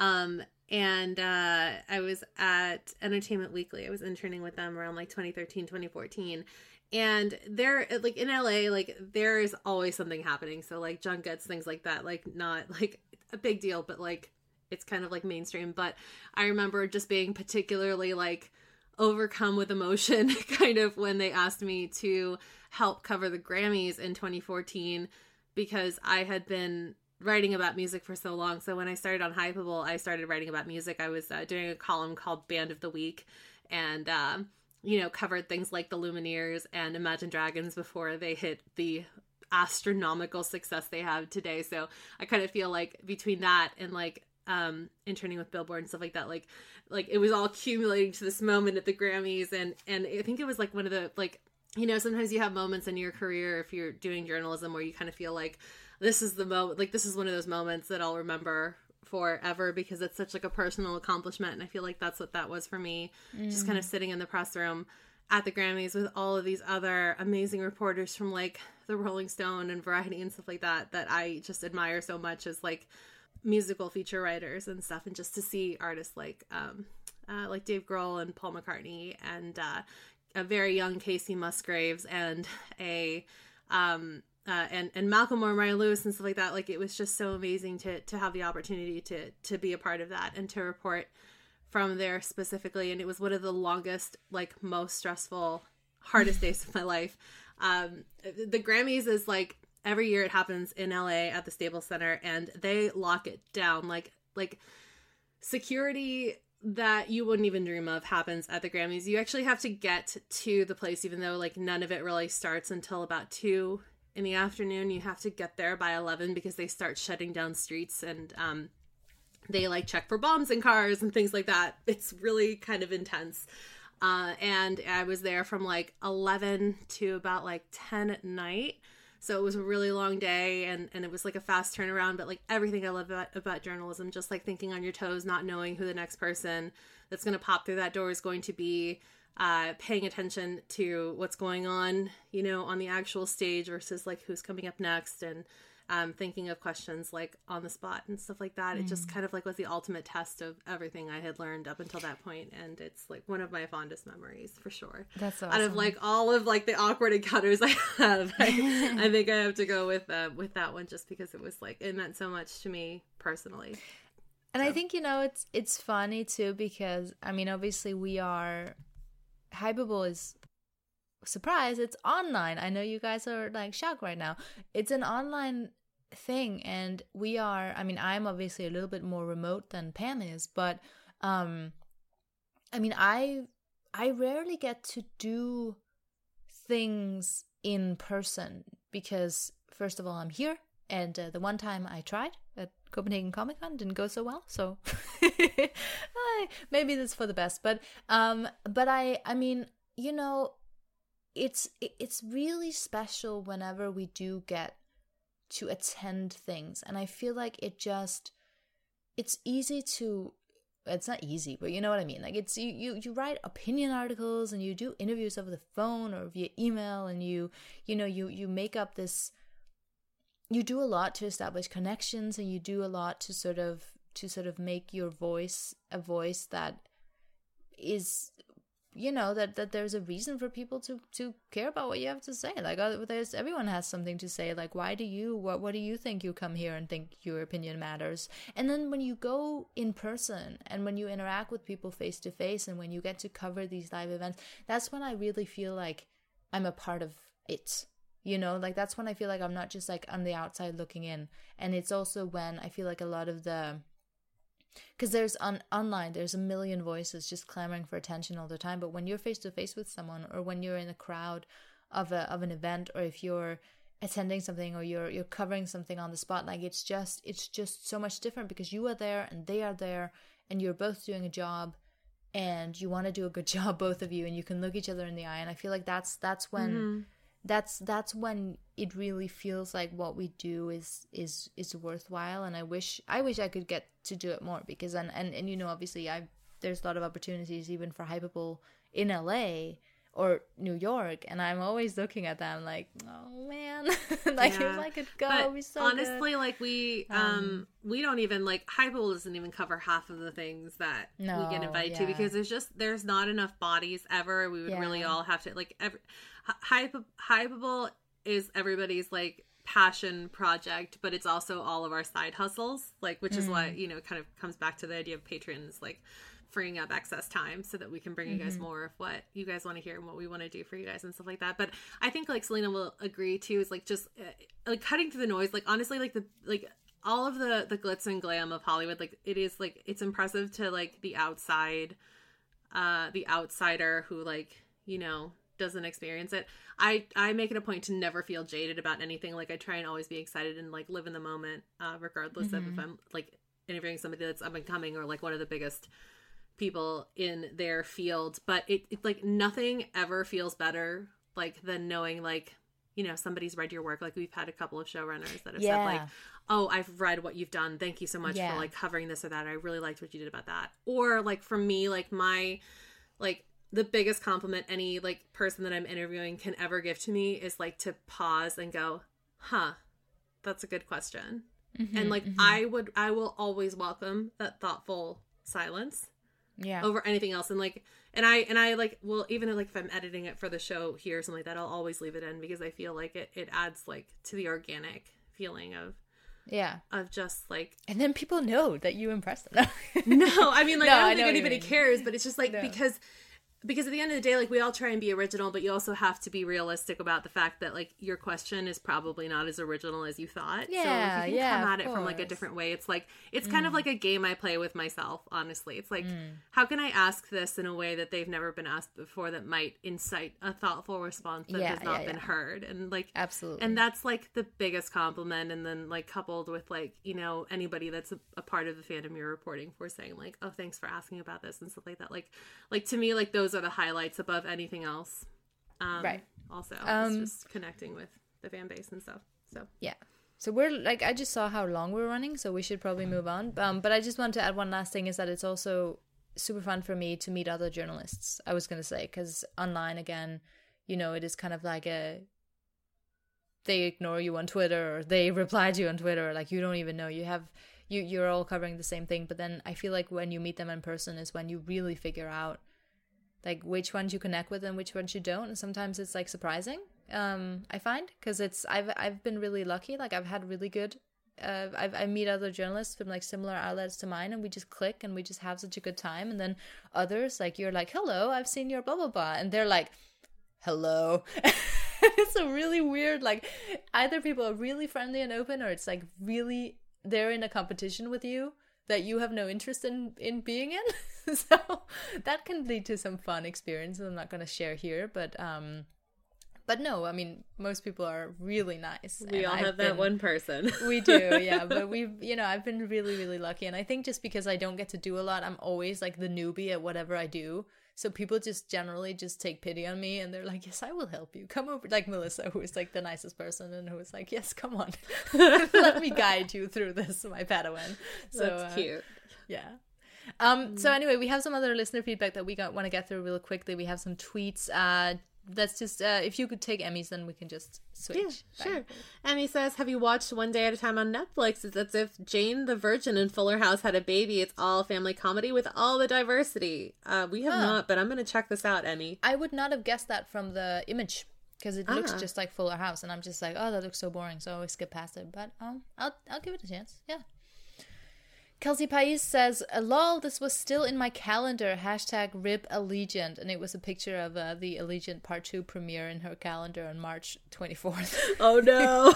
And I was at Entertainment Weekly. I was interning with them around like 2013, 2014. And they're like in LA, like there is always something happening. So like junkets, things like that, like not like a big deal, but like it's kind of like mainstream. But I remember just being particularly like overcome with emotion kind of when they asked me to help cover the Grammys in 2014 because I had been writing about music for so long. So when I started on Hypable, I started writing about music. I was doing a column called Band of the Week and covered things like the Lumineers and Imagine Dragons before they hit the astronomical success they have today. So I kind of feel like between that and like interning with Billboard and stuff like that, like it was all accumulating to this moment at the Grammys, and I think it was like one of the like, you know, sometimes you have moments in your career if you're doing journalism where you kind of feel like this is the moment, like this is one of those moments that I'll remember forever because it's such like a personal accomplishment. And I feel like that's what that was for me. Just kind of sitting in the press room at the Grammys with all of these other amazing reporters from like the Rolling Stone and Variety and stuff like that I just admire so much as like musical feature writers and stuff, and just to see artists like Dave Grohl and Paul McCartney and a very young Casey Musgraves and and Malcolm or Mariah Lewis and stuff like that. Like it was just so amazing to have the opportunity to be a part of that and to report from there specifically. And it was one of the longest, like most stressful, hardest days of my life. The Grammys is like every year it happens in LA at the Staples Center, and they lock it down. Like security that you wouldn't even dream of happens at the Grammys. You actually have to get to the place, even though like none of it really starts until about 2 in the afternoon. You have to get there by 11 because they start shutting down streets, and they like check for bombs in cars and things like that. It's really kind of intense. And I was there from like 11 to about like 10 at night. So it was a really long day, and it was like a fast turnaround, but like everything I love about journalism, just like thinking on your toes, not knowing who the next person that's going to pop through that door is going to be, paying attention to what's going on, you know, on the actual stage versus like who's coming up next, and thinking of questions like on the spot and stuff like that. It just kind of like was the ultimate test of everything I had learned up until that point, and it's like one of my fondest memories for sure. That's awesome. Out of like all of like the awkward encounters I have, I think I have to go with that one, just because it was like it meant so much to me personally. And I think, you know, it's funny too, because I mean, obviously we are, Hypable is, surprise, it's online. I know you guys are like shocked right now. It's an online thing, and we are, I mean, I'm obviously a little bit more remote than Pam is, but I mean, I rarely get to do things in person because, first of all, I'm here, and the one time I tried at Copenhagen Comic Con didn't go so well, so maybe that's for the best. But I mean, you know, it's really special whenever we do get to attend things, and I feel like it's easy to, it's not easy, but you know what I mean, like it's you write opinion articles and you do interviews over the phone or via email, and you make up this, you do a lot to establish connections, and you do a lot to sort of make your voice a voice that is, you know, that there's a reason for people to care about what you have to say. Like, everyone has something to say. Like, what do you think you come here and think your opinion matters? And then when you go in person and when you interact with people face to face, and when you get to cover these live events, that's when I really feel like I'm a part of it. You know, like that's when I feel like I'm not just like on the outside looking in. And it's also when I feel like a lot of the, because there's online, there's a million voices just clamoring for attention all the time. But when you're face to face with someone, or when you're in a crowd of an event, or if you're attending something, or you're covering something on the spot, like it's just so much different, because you are there and they are there, and you're both doing a job, and you want to do a good job, both of you, and you can look each other in the eye. And I feel like that's when. Mm-hmm. That's when it really feels like what we do is worthwhile. And I wish I could get to do it more, because and you know, obviously there's a lot of opportunities even for Hypable in LA or New York, and I'm always looking at them like, oh man, like if I could go, it'd be so honestly good. Like we don't even, like, Hypable doesn't even cover half of the things that we get invited to, because there's not enough bodies ever. We would really all have to, like, Hypable is everybody's like passion project, but it's also all of our side hustles, like, which is why, you know, it kind of comes back to the idea of patrons, like freeing up excess time so that we can bring you guys more of what you guys want to hear and what we want to do for you guys and stuff like that. But I think, like, Selena will agree too, is like just like cutting through the noise. Like, honestly, like all of the glitz and glam of Hollywood, like it is, like, it's impressive to like the outsider who, like, you know, doesn't experience it. I make it a point to never feel jaded about anything. Like, I try and always be excited and like live in the moment, regardless of if I'm like interviewing somebody that's up and coming, or like one of the biggest people in their field. But it like nothing ever feels better like than knowing, like, you know, somebody's read your work. Like, we've had a couple of showrunners that have said like, oh, I've read what you've done, thank you so much for like covering this or that, I really liked what you did about that. Or like for me, like my, like, the biggest compliment any like person that I'm interviewing can ever give to me is like to pause and go, huh, that's a good question. And like I will always welcome that thoughtful silence over anything else. And like, and I like, well, even like if I'm editing it for the show here or something like that, I'll always leave it in, because I feel like it adds like to the organic feeling of just like, and then people know that you impressed them. No, I mean, like, I don't think anybody cares, but it's just like, because at the end of the day, like, we all try and be original, but you also have to be realistic about the fact that, like, your question is probably not as original as you thought. Yeah, so if you can come at it from, like, a different way, it's like, it's kind of like a game I play with myself, honestly. It's like, how can I ask this in a way that they've never been asked before that might incite a thoughtful response that has not been heard? And, like, absolutely. And that's, like, the biggest compliment. And then, like, coupled with, like, you know, anybody that's a part of the fandom you're reporting for saying, like, oh, thanks for asking about this and stuff like that. Like to me, like, those those are the highlights above anything else. Right. Also, it's just connecting with the fan base and stuff. So yeah. So we're like, I just saw how long we're running, so we should probably move on. But I just want to add one last thing, is that it's also super fun for me to meet other journalists, I was going to say, because online, again, you know, it is kind of like they ignore you on Twitter, or they reply to you on Twitter, like you don't even know. You're all covering the same thing, but then I feel like when you meet them in person is when you really figure out like which ones you connect with and which ones you don't, and sometimes it's like surprising. I find, because I've been really lucky. Like I've had really good. I meet other journalists from like similar outlets to mine, and we just click and we just have such a good time. And then others, like you're like, "Hello, I've seen your blah blah blah," and they're like, "Hello." It's a really weird. Like either people are really friendly and open, or it's like really they're in a competition with you that you have no interest in being in. So that can lead to some fun experiences I'm not going to share here, but no, I mean, most people are really nice. We all have that one person. We do, yeah. But I've been really, really lucky. And I think just because I don't get to do a lot, I'm always like the newbie at whatever I do. So people just generally just take pity on me, and they're like, yes, I will help you. Come over. Like Melissa, who is like the nicest person, and who was like, yes, come on. Let me guide you through this, my Padawan. So, that's cute. Yeah. So anyway, we have some other listener feedback that we want to get through real quickly. We have some tweets. Let's just, if you could take Emmy's, then we can just switch. Yeah, sure. Emmy says, have you watched One Day at a Time on Netflix? It's as if Jane the Virgin and Fuller House had a baby. It's all family comedy with all the diversity. We have not, but I'm going to check this out, Emmy. I would not have guessed that from the image, because it looks just like Fuller House, and I'm just like, oh, that looks so boring, so I always skip past it. But I'll give it a chance. Yeah. Kelsey Pais says, lol, this was still in my calendar, #RIP Allegiant. And it was a picture of the Allegiant Part 2 premiere in her calendar on March 24th. Oh, no.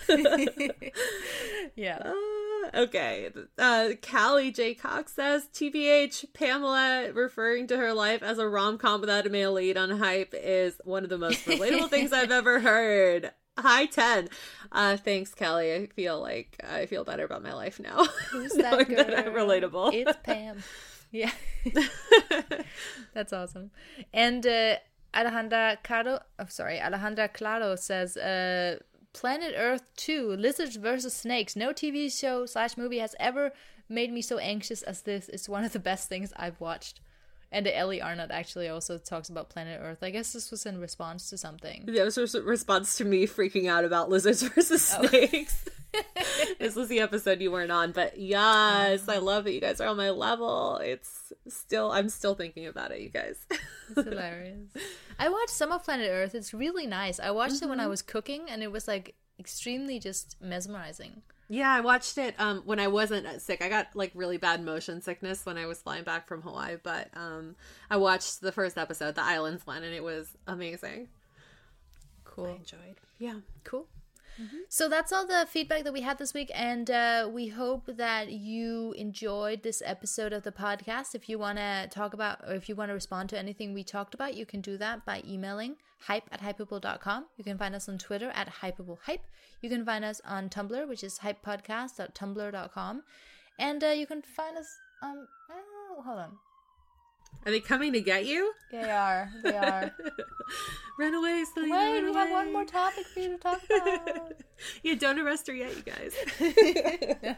Yeah. Okay. Callie J. Cox says, TBH, Pamela referring to her life as a rom-com without a male lead on Hype is one of the most relatable things I've ever heard. High 10. Thanks, Callie. I feel better about my life now. Who's that girl? That I'm relatable. It's Pam. Yeah. That's awesome. And Alejandra Claro says, Planet Earth 2, Lizards vs. Snakes. No TV show / movie has ever made me so anxious as this. It's one of the best things I've watched. And Ellie Arnott actually also talks about Planet Earth. I guess this was in response to something. Yeah, it was a response to me freaking out about lizards versus snakes. This was the episode you weren't on, but yes, I love that you guys are on my level. I'm still thinking about it, you guys. It's hilarious. I watched some of Planet Earth. It's really nice. I watched it when I was cooking, and it was like extremely just mesmerizing. Yeah, I watched it when I wasn't sick. I got like really bad motion sickness when I was flying back from Hawaii, but I watched the first episode, the Islands one, and it was amazing. Cool. I enjoyed. Yeah. Cool. Mm-hmm. So that's all the feedback that we had this week, and we hope that you enjoyed this episode of the podcast. If you want to talk about, or if you want to respond to anything we talked about, you can do that by emailing hype@hypeable.com. You can find us on Twitter @hypeablehype. You can find us on Tumblr, which is hypepodcast.tumblr.com. And you can find us on... hold on. Are they coming to get you? They are. They are. Run away, Selena. Wait, we have one more topic for you to talk about. Yeah, don't arrest her yet, you guys.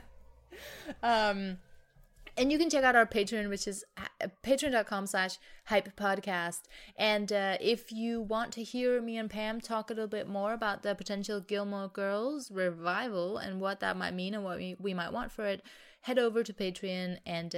And you can check out our Patreon, which is patreon.com/hypepodcast. And if you want to hear me and Pam talk a little bit more about the potential Gilmore Girls revival and what that might mean and what we might want for it, head over to Patreon and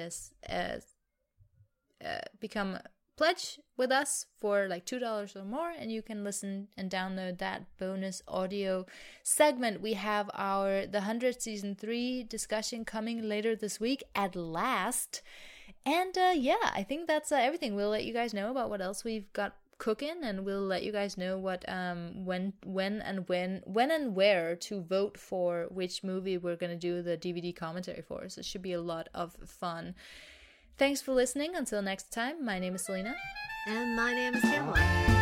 become pledge with us for like $2 or more, and you can listen and download that bonus audio segment. We have the 100th season 3 discussion coming later this week at last. And yeah, I think that's everything. We'll let you guys know about what else we've got cooking, and we'll let you guys know what when and where to vote for which movie we're going to do the DVD commentary for. So it should be a lot of fun. Thanks for listening. Until next time, my name is Selena. And my name is Pamela.